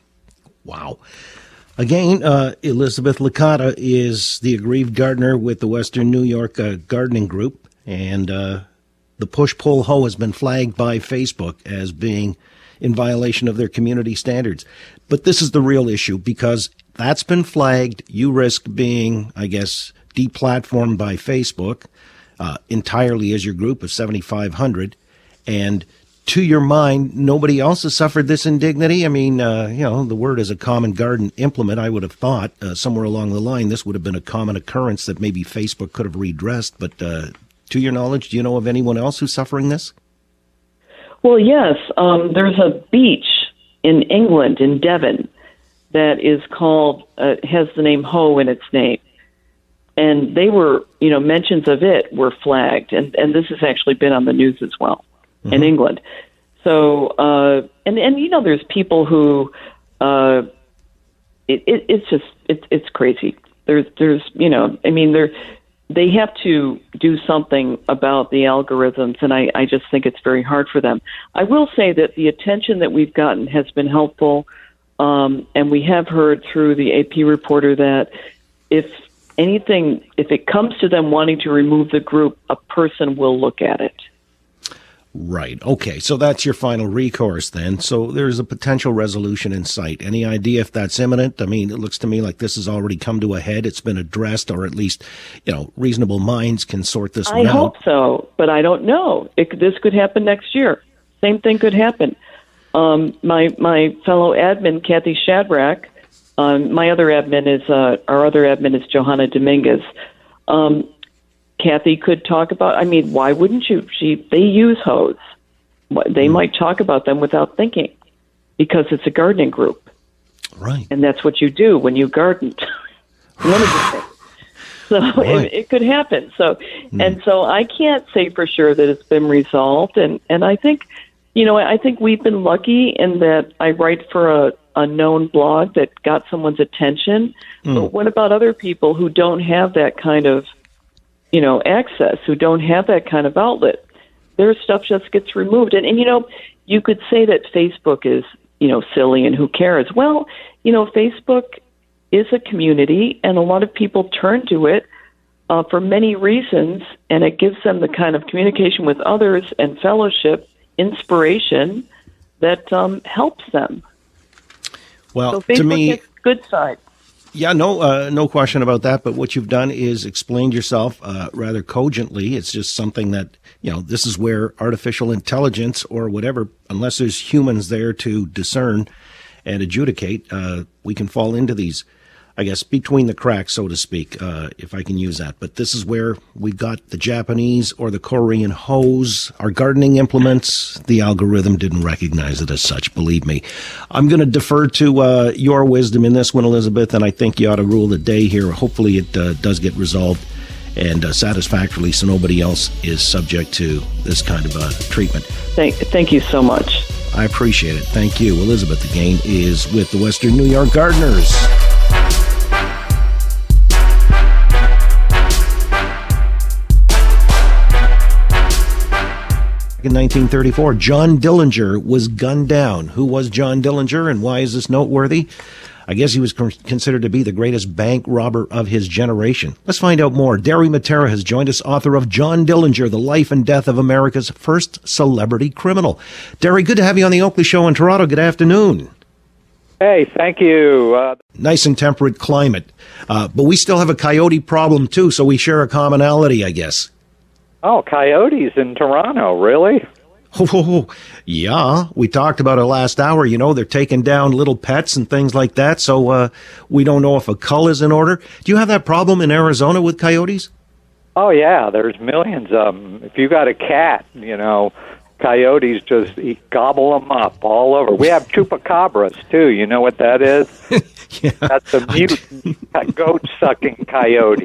Wow. Again, uh, Elizabeth Licata is the aggrieved gardener with the Western New York uh, Gardening Group, and uh, the push-pull hoe has been flagged by Facebook as being in violation of their community standards. But this is the real issue, because that's been flagged. You risk being, I guess, deplatformed by Facebook uh, entirely as your group of seventy-five hundred. And to your mind, nobody else has suffered this indignity? I mean, uh, you know, the word is a common garden implement. I would have thought uh, somewhere along the line this would have been a common occurrence that maybe Facebook could have redressed. But uh, to your knowledge, do you know of anyone else who's suffering this? Well, yes. Um, there's a beach in England, in Devon, that is called, uh, has the name Hoe in its name. And they were, you know, mentions of it were flagged. And, and this has actually been on the news as well mm-hmm. in England. So, uh, and, and, you know, there's people who, uh, it, it, it's just, it, it's crazy. There's, there's, you know, I mean, there, they have to do something about the algorithms, and I, I just think it's very hard for them. I will say that the attention that we've gotten has been helpful, um, and we have heard through the A P reporter that if anything, if it comes to them wanting to remove the group, a person will look at it. Right. Okay. So that's your final recourse then. So there's a potential resolution in sight. Any idea if that's imminent? I mean, it looks to me like this has already come to a head. It's been addressed, or at least, you know, reasonable minds can sort this I one out. I hope so, but I don't know. It, this could happen next year. Same thing could happen. Um, my my fellow admin, Kathy Shadrack, um, my other admin is, uh, our other admin is Johanna Dominguez. Um, Kathy could talk about, I mean, why wouldn't you? She, they use Hose. They mm. might talk about them without thinking because it's a gardening group. Right. And that's what you do when you garden. One of the things. So right. it, it could happen. So, mm. and so I can't say for sure that it's been resolved. And, and I think, you know, I think we've been lucky in that I write for a, a known blog that got someone's attention. Mm. But what about other people who don't have that kind of, you know, access, who don't have that kind of outlet? Their stuff just gets removed. And, and, you know, you could say that Facebook is, you know, silly and who cares? Well, you know, Facebook is a community and a lot of people turn to it uh, for many reasons, and it gives them the kind of communication with others and fellowship, inspiration that um, helps them. Well, so Facebook to me, has good side. Yeah, no, uh, no question about that. But what you've done is explained yourself uh, rather cogently. It's just something that, you know, this is where artificial intelligence or whatever, unless there's humans there to discern and adjudicate, uh, we can fall into these, I guess, between the cracks, so to speak, uh, if I can use that. But this is where we've got the Japanese or the Korean hose, our gardening implements. The algorithm didn't recognize it as such, believe me. I'm going to defer to uh, your wisdom in this one, Elizabeth, and I think you ought to rule the day here. Hopefully it uh, does get resolved and uh, satisfactorily so nobody else is subject to this kind of uh, treatment. Thank, thank you so much. I appreciate it. Thank you. Elizabeth again is with the Western New York Gardeners. In nineteen thirty-four, John Dillinger was gunned down. Who was John Dillinger, and why is this noteworthy? I guess he was considered to be the greatest bank robber of his generation. Let's find out more. Derry Matera has joined us, author of John Dillinger, The Life and Death of America's First Celebrity Criminal. Derry, good to have you on the Oakley Show in Toronto. Good afternoon. Hey, thank you. Uh, nice and temperate climate. Uh, but we still have a coyote problem, too, so we share a commonality, I guess. Oh, coyotes in Toronto, really? Oh, yeah. We talked about it last hour. You know, they're taking down little pets and things like that, so uh, we don't know if a cull is in order. Do you have that problem in Arizona with coyotes? Oh, yeah. There's millions of them. If you got a cat, you know, coyotes just eat, gobble them up all over. We have chupacabras, too. You know what that is? Yeah, that's a mutant goat-sucking coyote.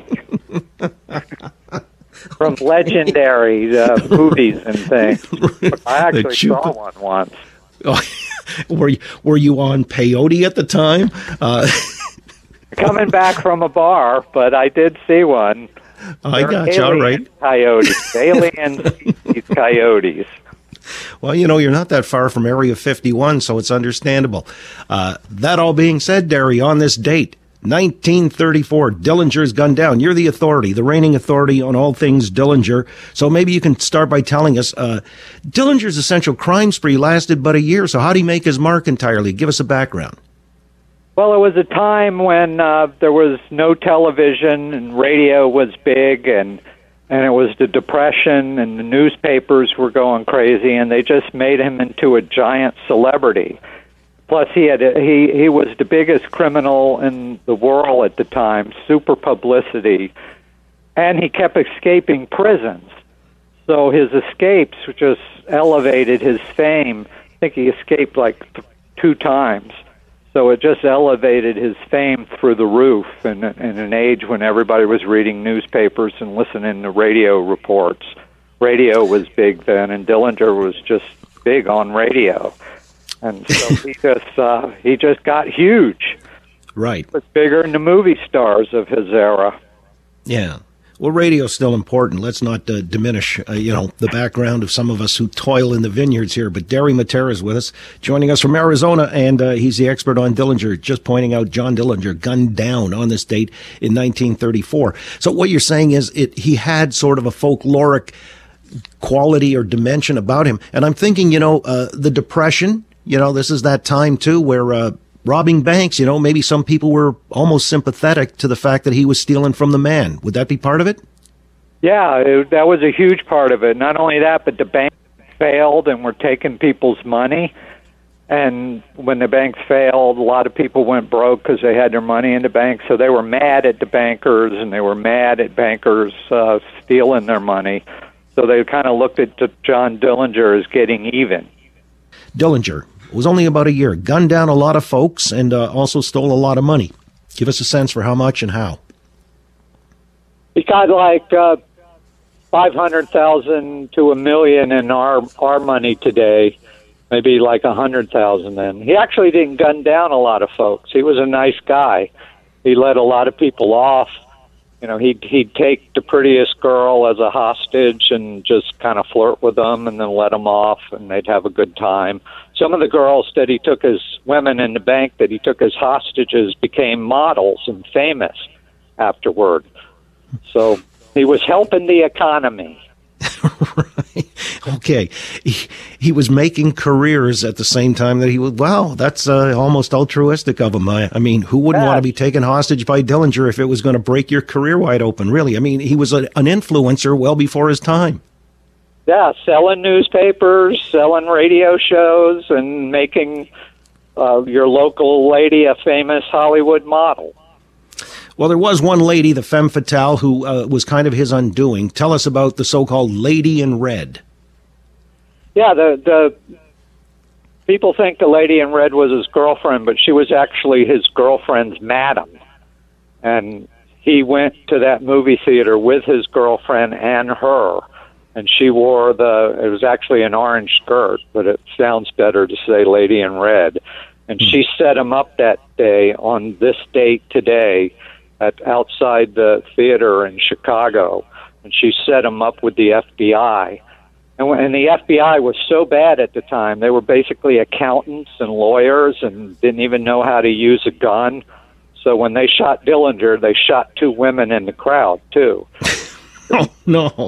From legendary uh, movies and things. I actually saw one once. Oh, were you, were you on peyote at the time? Uh, Coming back from a bar, but I did see one. I got you, all right. Coyotes, alien species coyotes. Well, you know, you're not that far from Area fifty-one, so it's understandable. Uh, that all being said, Derry, on this date, nineteen thirty-four, Dillinger's gunned down. You're the authority, the reigning authority on all things Dillinger. So maybe you can start by telling us, uh, Dillinger's essential crime spree lasted but a year. So how did he make his mark entirely? Give us a background. Well, it was a time when uh, there was no television and radio was big, and and it was the Depression, and the newspapers were going crazy, and they just made him into a giant celebrity. Plus, he had he he was the biggest criminal in the world at the time, super publicity, and he kept escaping prisons. So his escapes just elevated his fame. I think he escaped like th- two times. So it just elevated his fame through the roof in, in an age when everybody was reading newspapers and listening to radio reports. Radio was big then, and Dillinger was just big on radio. And so he just uh, he just got huge. Right. He was bigger than the movie stars of his era. Yeah. Well, radio's still important. Let's not uh, diminish, uh, you know, the background of some of us who toil in the vineyards here. But Derry Matera is with us, joining us from Arizona, and uh, he's the expert on Dillinger, just pointing out John Dillinger gunned down on this date in nineteen thirty-four. So what you're saying is it he had sort of a folkloric quality or dimension about him. And I'm thinking, you know, uh, the Depression, you know, this is that time, too, where uh, robbing banks, you know, maybe some people were almost sympathetic to the fact that he was stealing from the man. Would that be part of it? Yeah, it, that was a huge part of it. Not only that, but the banks failed and were taking people's money. And when the banks failed, a lot of people went broke because they had their money in the bank. So they were mad at the bankers, and they were mad at bankers uh, stealing their money. So they kind of looked at John Dillinger as getting even. Dillinger was only about a year, gunned down a lot of folks, and uh, also stole a lot of money. Give us a sense for how much and how. He got like uh, five hundred thousand to a million in our our money today, maybe like a hundred thousand. Then he actually didn't gun down a lot of folks. He was a nice guy. He let a lot of people off. You know, he'd he'd take the prettiest girl as a hostage and just kind of flirt with them, and then let them off, and they'd have a good time. Some of the girls that he took as women in the bank that he took as hostages became models and famous afterward. So he was helping the economy. Right. Okay. He, he was making careers at the same time that he was, wow, that's uh, almost altruistic of him. I, I mean, who wouldn't yeah. want to be taken hostage by Dillinger if it was going to break your career wide open, really? I mean, he was a, an influencer well before his time. Yeah, selling newspapers, selling radio shows, and making uh, your local lady a famous Hollywood model. Well, there was one lady, the femme fatale, who uh, was kind of his undoing. Tell us about the so-called Lady in Red. Yeah, the the people think the Lady in Red was his girlfriend, but she was actually his girlfriend's madam. And he went to that movie theater with his girlfriend and her, and she wore the, it was actually an orange skirt, but it sounds better to say Lady in Red. And hmm. she set him up that day on this date today at outside the theater in Chicago, and she set him up with the F B I. And, when, and the F B I was so bad at the time, they were basically accountants and lawyers and didn't even know how to use a gun. So when they shot Dillinger, they shot two women in the crowd, too. Oh, no.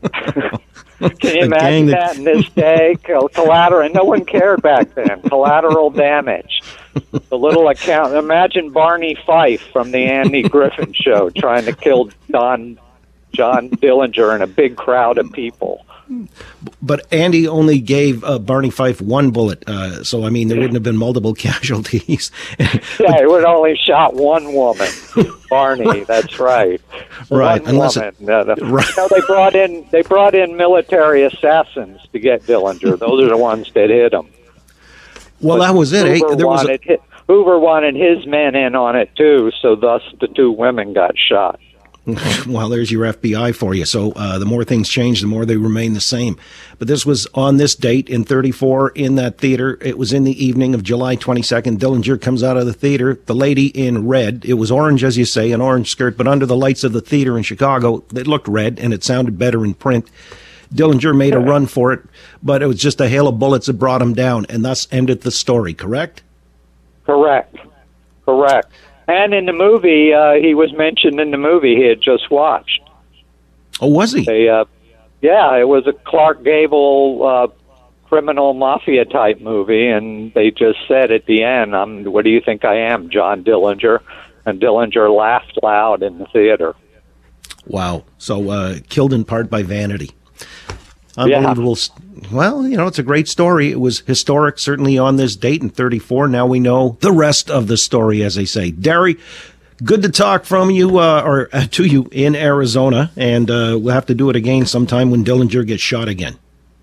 Can you imagine that, that in this day? Collateral, and no one cared back then. Collateral damage. The little account. Imagine Barney Fife from the Andy Griffin Show trying to kill Don John Dillinger in a big crowd of people. But Andy only gave uh, Barney Fife one bullet, uh, so I mean there wouldn't have been multiple casualties. Yeah, he would only shot one woman, Barney. That's right. Right, one unless woman. it, no, no. right. No, they brought in they brought in military assassins to get Dillinger. Those are the ones that hit him. Well, but that was it. Hoover, eh? There wanted, was a... Hoover wanted his men in on it too, so thus the two women got shot. Well, there's your F B I for you. So uh, the more things change, the more they remain the same. But this was on this date in thirty-four in that theater. It was in the evening of July twenty-second. Dillinger comes out of the theater. The lady in red, it was orange, as you say, an orange skirt, but under the lights of the theater in Chicago, it looked red, and it sounded better in print. Dillinger made a run for it, but it was just a hail of bullets that brought him down, and thus ended the story, correct? Correct. Correct. And in the movie, uh, he was mentioned in the movie he had just watched. Oh, was he? They, uh, yeah, it was a Clark Gable uh, criminal mafia type movie, and they just said at the end, "I'm. What do you think I am, John Dillinger?" And Dillinger laughed loud in the theater. Wow. So uh, killed in part by vanity. Unbelievable. Yeah. Well, you know, it's a great story. It was historic, certainly on this date in thirty-four. Now we know the rest of the story, as they say. Derry, good to talk from you, uh, or uh, to you in Arizona, and uh, we'll have to do it again sometime when Dillinger gets shot again.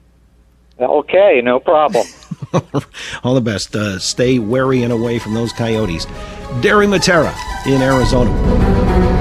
Okay, no problem. All the best. Uh, stay wary and away from those coyotes. Derry Matera in Arizona.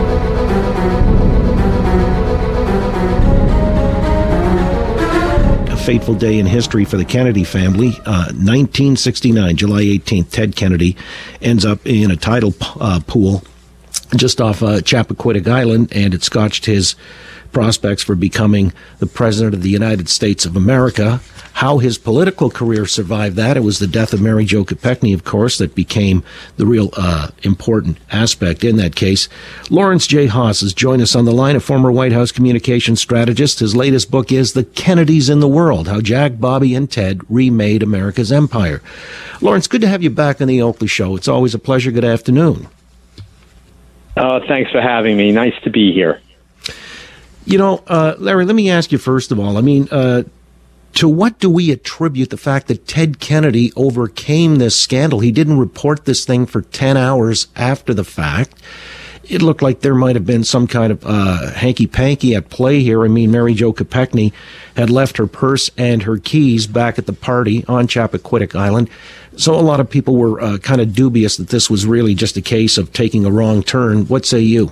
Fateful day in history for the Kennedy family. Uh, nineteen sixty-nine, July eighteenth, Ted Kennedy ends up in a tidal uh, pool just off uh, Chappaquiddick Island, and it scotched his prospects for becoming the President of the United States of America. How his political career survived that, it was the death of Mary Jo Kopechne, of course, that became the real uh, important aspect in that case. Lawrence J. Haas has joined us on the line, a former White House communications strategist. His latest book is The Kennedys in the World, How Jack, Bobby, and Ted Remade America's Empire. Lawrence, good to have you back on the Oakley Show. It's always a pleasure. Good afternoon. Uh, thanks for having me. Nice to be here. You know, uh, Larry, let me ask you first of all, I mean, uh, to what do we attribute the fact that Ted Kennedy overcame this scandal? He didn't report this thing for ten hours after the fact. It looked like there might have been some kind of uh, hanky-panky at play here. I mean, Mary Jo Kopechne had left her purse and her keys back at the party on Chappaquiddick Island. So a lot of people were uh, kind of dubious that this was really just a case of taking a wrong turn. What say you?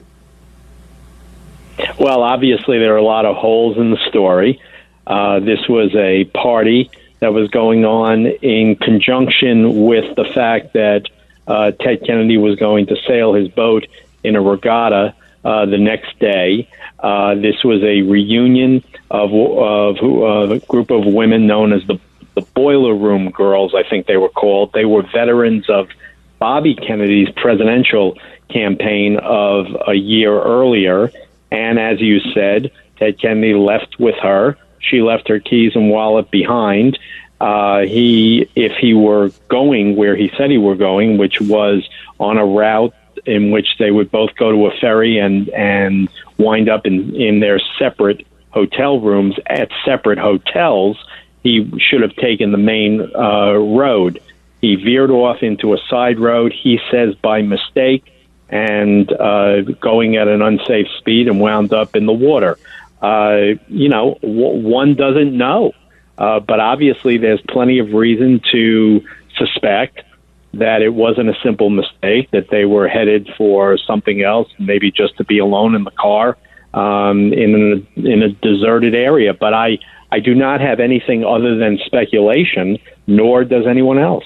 Well, obviously, there are a lot of holes in the story. Uh, this was a party that was going on in conjunction with the fact that uh, Ted Kennedy was going to sail his boat in a regatta uh, the next day. Uh, this was a reunion of, of uh, a group of women known as the, the Boiler Room Girls, I think they were called. They were veterans of Bobby Kennedy's presidential campaign of a year earlier. And as you said, Ted Kennedy left with her. She left her keys and wallet behind. Uh, he, if he were going where he said he were going, which was on a route in which they would both go to a ferry and, and wind up in, in their separate hotel rooms at separate hotels, he should have taken the main uh, road. He veered off into a side road, he says by mistake, and uh, going at an unsafe speed and wound up in the water. Uh, you know, w- one doesn't know. Uh, but obviously there's plenty of reason to suspect that it wasn't a simple mistake, that they were headed for something else, maybe just to be alone in the car um, in, a, in a deserted area. But I, I do not have anything other than speculation, nor does anyone else.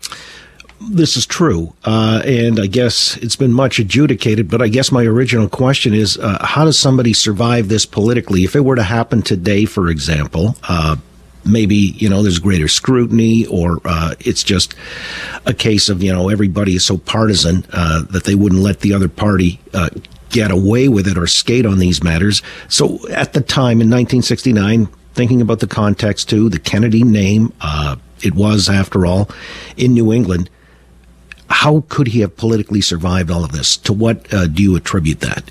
This is true, uh, and I guess it's been much adjudicated, but I guess my original question is, uh, how does somebody survive this politically? If it were to happen today, for example, uh, maybe, you know, there's greater scrutiny, or uh, it's just a case of, you know, everybody is so partisan uh, that they wouldn't let the other party uh, get away with it or skate on these matters. So at the time in nineteen sixty-nine, thinking about the context too, the Kennedy name, uh, it was, after all, in New England. How could he have politically survived all of this? To what uh, do you attribute that?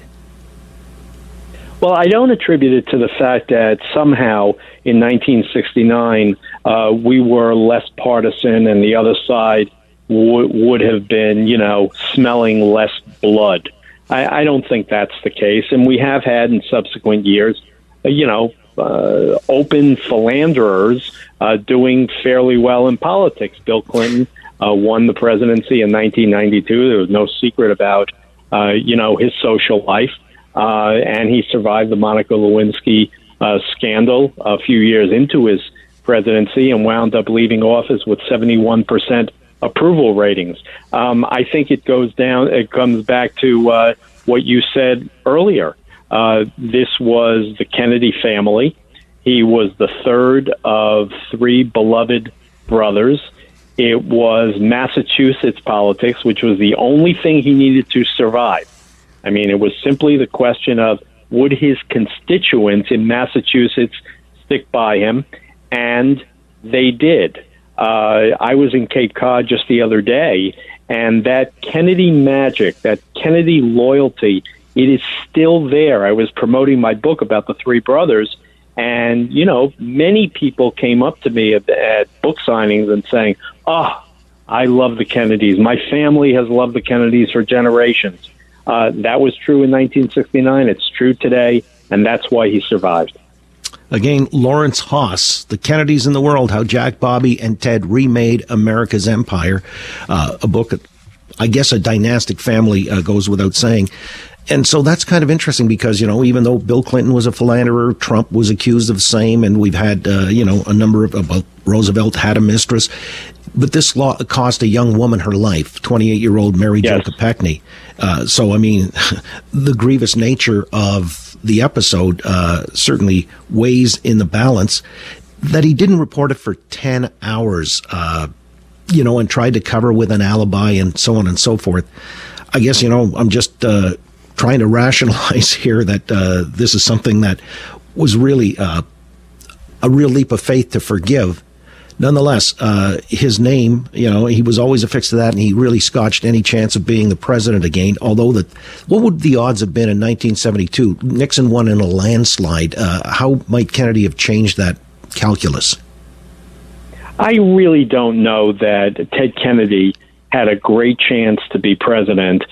Well, I don't attribute it to the fact that somehow in nineteen sixty-nine uh, we were less partisan and the other side w- would have been, you know, smelling less blood. I, I don't think that's the case. And we have had in subsequent years, uh, you know, uh, open philanderers uh, doing fairly well in politics. Bill Clinton Uh, won the presidency in nineteen ninety-two. There was no secret about, uh, you know, his social life. Uh, and he survived the Monica Lewinsky uh, scandal a few years into his presidency and wound up leaving office with seventy-one percent approval ratings. Um, I think it goes down, it comes back to uh, what you said earlier. Uh, this was the Kennedy family. He was the third of three beloved brothers. It was Massachusetts politics, which was the only thing he needed to survive. I mean, it was simply the question of, would his constituents in Massachusetts stick by him? And they did. Uh, I was in Cape Cod just the other day, and that Kennedy magic, that Kennedy loyalty, it is still there. I was promoting my book about the three brothers, and, you know, many people came up to me at, at book signings and saying, oh, I love the Kennedys. My family has loved the Kennedys for generations. Uh, that was true in nineteen sixty-nine. It's true today, and that's why he survived. Again, Lawrence Haas, The Kennedys in the World, How Jack, Bobby, and Ted Remade America's Empire, uh, a book, I guess a dynastic family uh, goes without saying. And so that's kind of interesting because, you know, even though Bill Clinton was a philanderer, Trump was accused of the same, and we've had, uh, you know, a number of, about Roosevelt had a mistress. But this law cost a young woman her life, twenty-eight-year-old Mary Jo Yes. Kopechne. Uh, so, I mean, the grievous nature of the episode uh, certainly weighs in the balance. That he didn't report it for ten hours, uh, you know, and tried to cover with an alibi and so on and so forth. I guess, you know, I'm just uh, trying to rationalize here that uh, this is something that was really uh, a real leap of faith to forgive. Nonetheless, uh, his name, you know, he was always affixed to that, and he really scotched any chance of being the president again. Although, the, what would the odds have been in nineteen seventy-two? Nixon won in a landslide. Uh, how might Kennedy have changed that calculus? I really don't know that Ted Kennedy had a great chance to be president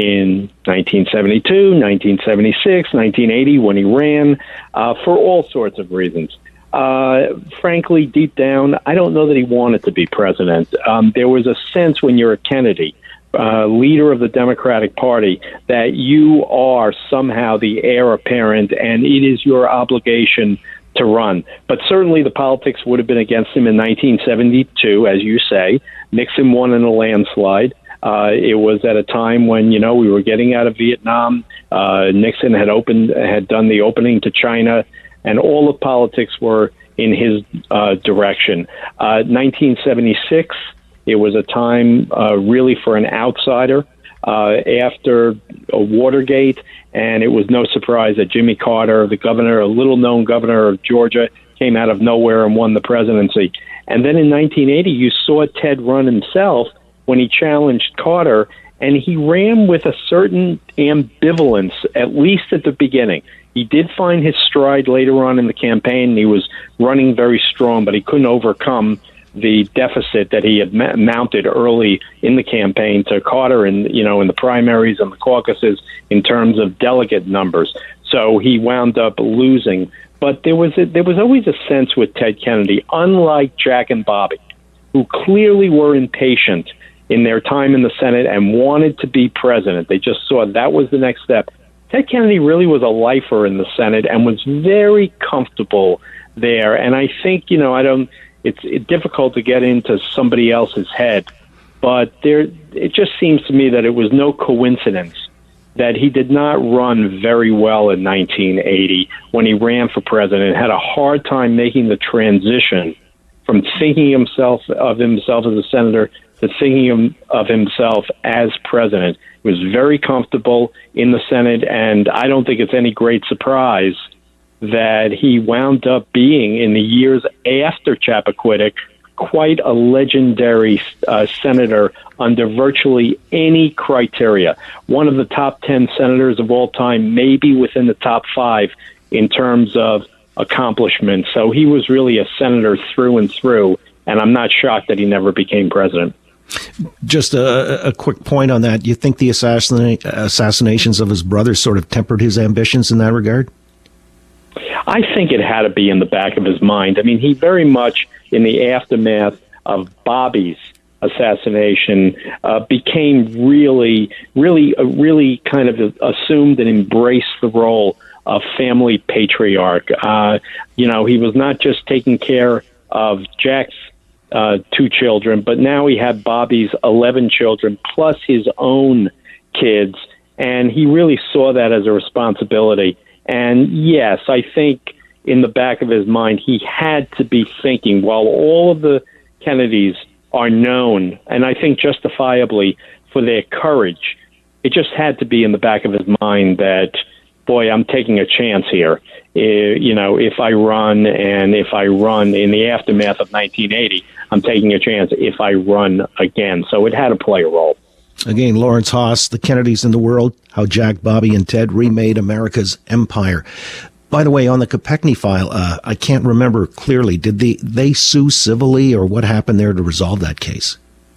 in nineteen seventy-two, nineteen seventy-six, nineteen eighty when he ran, uh, for all sorts of reasons. Uh, frankly, deep down, I don't know that he wanted to be president. Um, there was a sense when you're a Kennedy, uh, leader of the Democratic Party, that you are somehow the heir apparent, and it is your obligation to run. But certainly the politics would have been against him in nineteen seventy-two, as you say. Nixon won in a landslide. Uh, it was at a time when, you know, we were getting out of Vietnam. Uh, Nixon had opened, had done the opening to China, and all of politics were in his uh, direction. Uh, nineteen seventy-six, it was a time uh, really for an outsider uh, after Watergate, and it was no surprise that Jimmy Carter, the governor, a little-known governor of Georgia, came out of nowhere and won the presidency. And then in nineteen eighty, you saw Ted run himself when he challenged Carter, and he ran with a certain ambivalence, at least at the beginning. He did find his stride later on in the campaign. He was running very strong, but he couldn't overcome the deficit that he had ma- mounted early in the campaign to Carter, and you know, in the primaries and the caucuses in terms of delegate numbers. So he wound up losing. But there was a, there was always a sense with Ted Kennedy, unlike Jack and Bobby, who clearly were impatient in their time in the Senate and wanted to be president. They just saw that was the next step. Ted Kennedy really was a lifer in the Senate and was very comfortable there. And I think, you know, I don't, it's, it's difficult to get into somebody else's head, but there, it just seems to me that it was no coincidence that he did not run very well in nineteen eighty when he ran for president, had a hard time making the transition from thinking himself of himself as a senator to thinking of himself as president. He was very comfortable in the Senate, and I don't think it's any great surprise that he wound up being, in the years after Chappaquiddick, quite a legendary uh, senator under virtually any criteria. One of the top ten senators of all time, maybe within the top five in terms of accomplishment. So he was really a senator through and through, and I'm not shocked that he never became president. Just a, a quick point on that. You think the assassinate, assassinations of his brothers sort of tempered his ambitions in that regard? I think it had to be in the back of his mind. I mean, he very much, in the aftermath of Bobby's assassination, uh, became really, really, uh, really kind of assumed and embraced the role of family patriarch. Uh, you know, he was not just taking care of Jack's uh, two children, but now he had Bobby's eleven children plus his own kids, and he really saw that as a responsibility. And yes, I think in the back of his mind, he had to be thinking, while all of the Kennedys are known, and I think justifiably, for their courage, it just had to be in the back of his mind that, boy, I'm taking a chance here. Uh, you know, if I run, and if I run in the aftermath of nineteen eighty, I'm taking a chance if I run again. So it had to play a role. Again, Lawrence Haas, The Kennedys in the World, How Jack, Bobby, and Ted Remade America's Empire. By the way, on the Kopechne file, uh, I can't remember clearly. Did they, they sue civilly, or what happened there to resolve that case?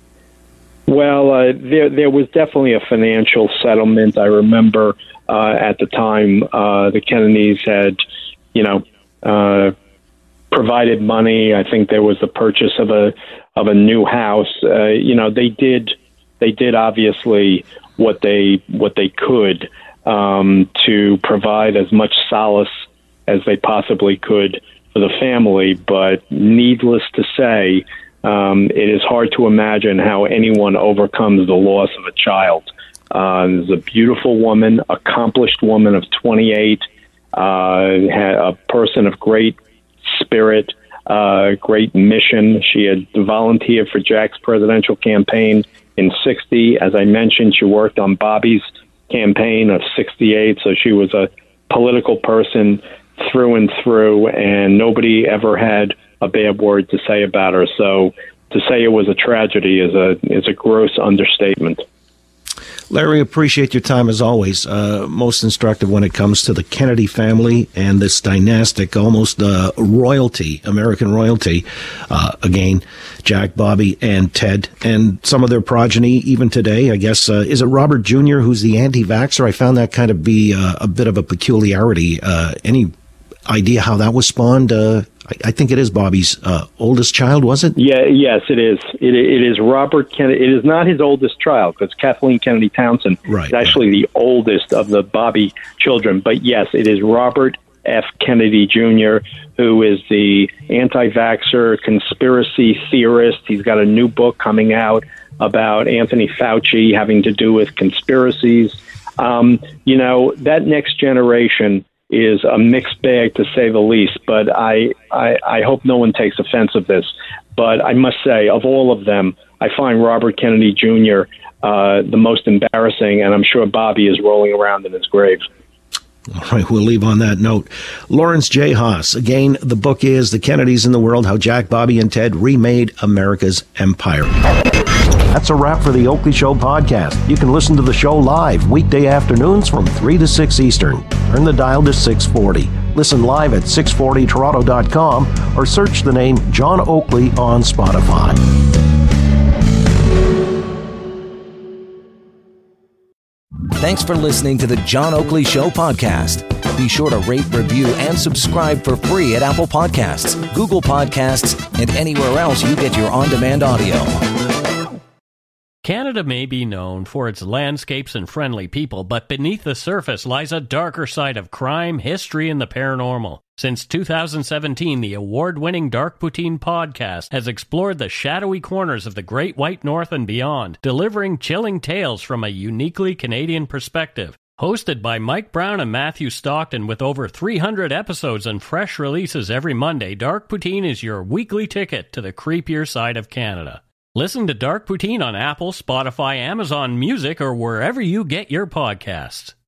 Well, uh, there there was definitely a financial settlement. I remember uh, at the time uh, the Kennedys had, you know, uh, provided money. I think there was the purchase of a of a new house. Uh, you know, they did. They did obviously what they what they could um, to provide as much solace as they possibly could for the family. But needless to say, Um, it is hard to imagine how anyone overcomes the loss of a child. Uh, there's a beautiful woman, accomplished woman of twenty-eight, uh, a person of great spirit, uh, great mission. She had volunteered for Jack's presidential campaign in sixty. As I mentioned, she worked on Bobby's campaign of sixty-eight, so she was a political person through and through, and nobody ever had a bad word to say about her. So to say it was a tragedy is a is a gross understatement. Larry, appreciate your time as always. Uh, most instructive when it comes to the Kennedy family and this dynastic, almost uh, royalty, American royalty. Uh, again, Jack, Bobby, and Ted, and some of their progeny even today. I guess, uh, is it Robert Junior who's the anti-vaxxer? I found that kind of be uh, a bit of a peculiarity. Uh, any idea how that was spawned? Uh, I, I think it is Bobby's uh, oldest child, was it? Yeah, yes, it is. It, it is Robert Kennedy. It is not his oldest child, because Kathleen Kennedy Townsend right, is actually right. the oldest of the Bobby children. But yes, it is Robert F. Kennedy Junior, who is the anti-vaxxer conspiracy theorist. He's got a new book coming out about Anthony Fauci having to do with conspiracies. Um, you know, that next generation is a mixed bag, to say the least, but I, I, I hope no one takes offense of this. But I must say, of all of them, I find Robert Kennedy Junior uh, the most embarrassing, and I'm sure Bobby is rolling around in his grave. All right, we'll leave on that note. Lawrence J. Haas. Again, the book is The Kennedys in the World, How Jack, Bobby, and Ted Remade America's Empire. That's a wrap for the Oakley Show podcast. You can listen to the show live weekday afternoons from three to six Eastern. Turn the dial to six forty. Listen live at six forty toronto dot com or search the name John Oakley on Spotify. Thanks for listening to the John Oakley Show podcast. Be sure to rate, review, and subscribe for free at Apple Podcasts, Google Podcasts, and anywhere else you get your on-demand audio. Canada may be known for its landscapes and friendly people, but beneath the surface lies a darker side of crime, history, and the paranormal. Since two thousand seventeen, the award-winning Dark Poutine podcast has explored the shadowy corners of the Great White North and beyond, delivering chilling tales from a uniquely Canadian perspective. Hosted by Mike Brown and Matthew Stockton with over three hundred episodes and fresh releases every Monday, Dark Poutine is your weekly ticket to the creepier side of Canada. Listen to Dark Poutine on Apple, Spotify, Amazon Music, or wherever you get your podcasts.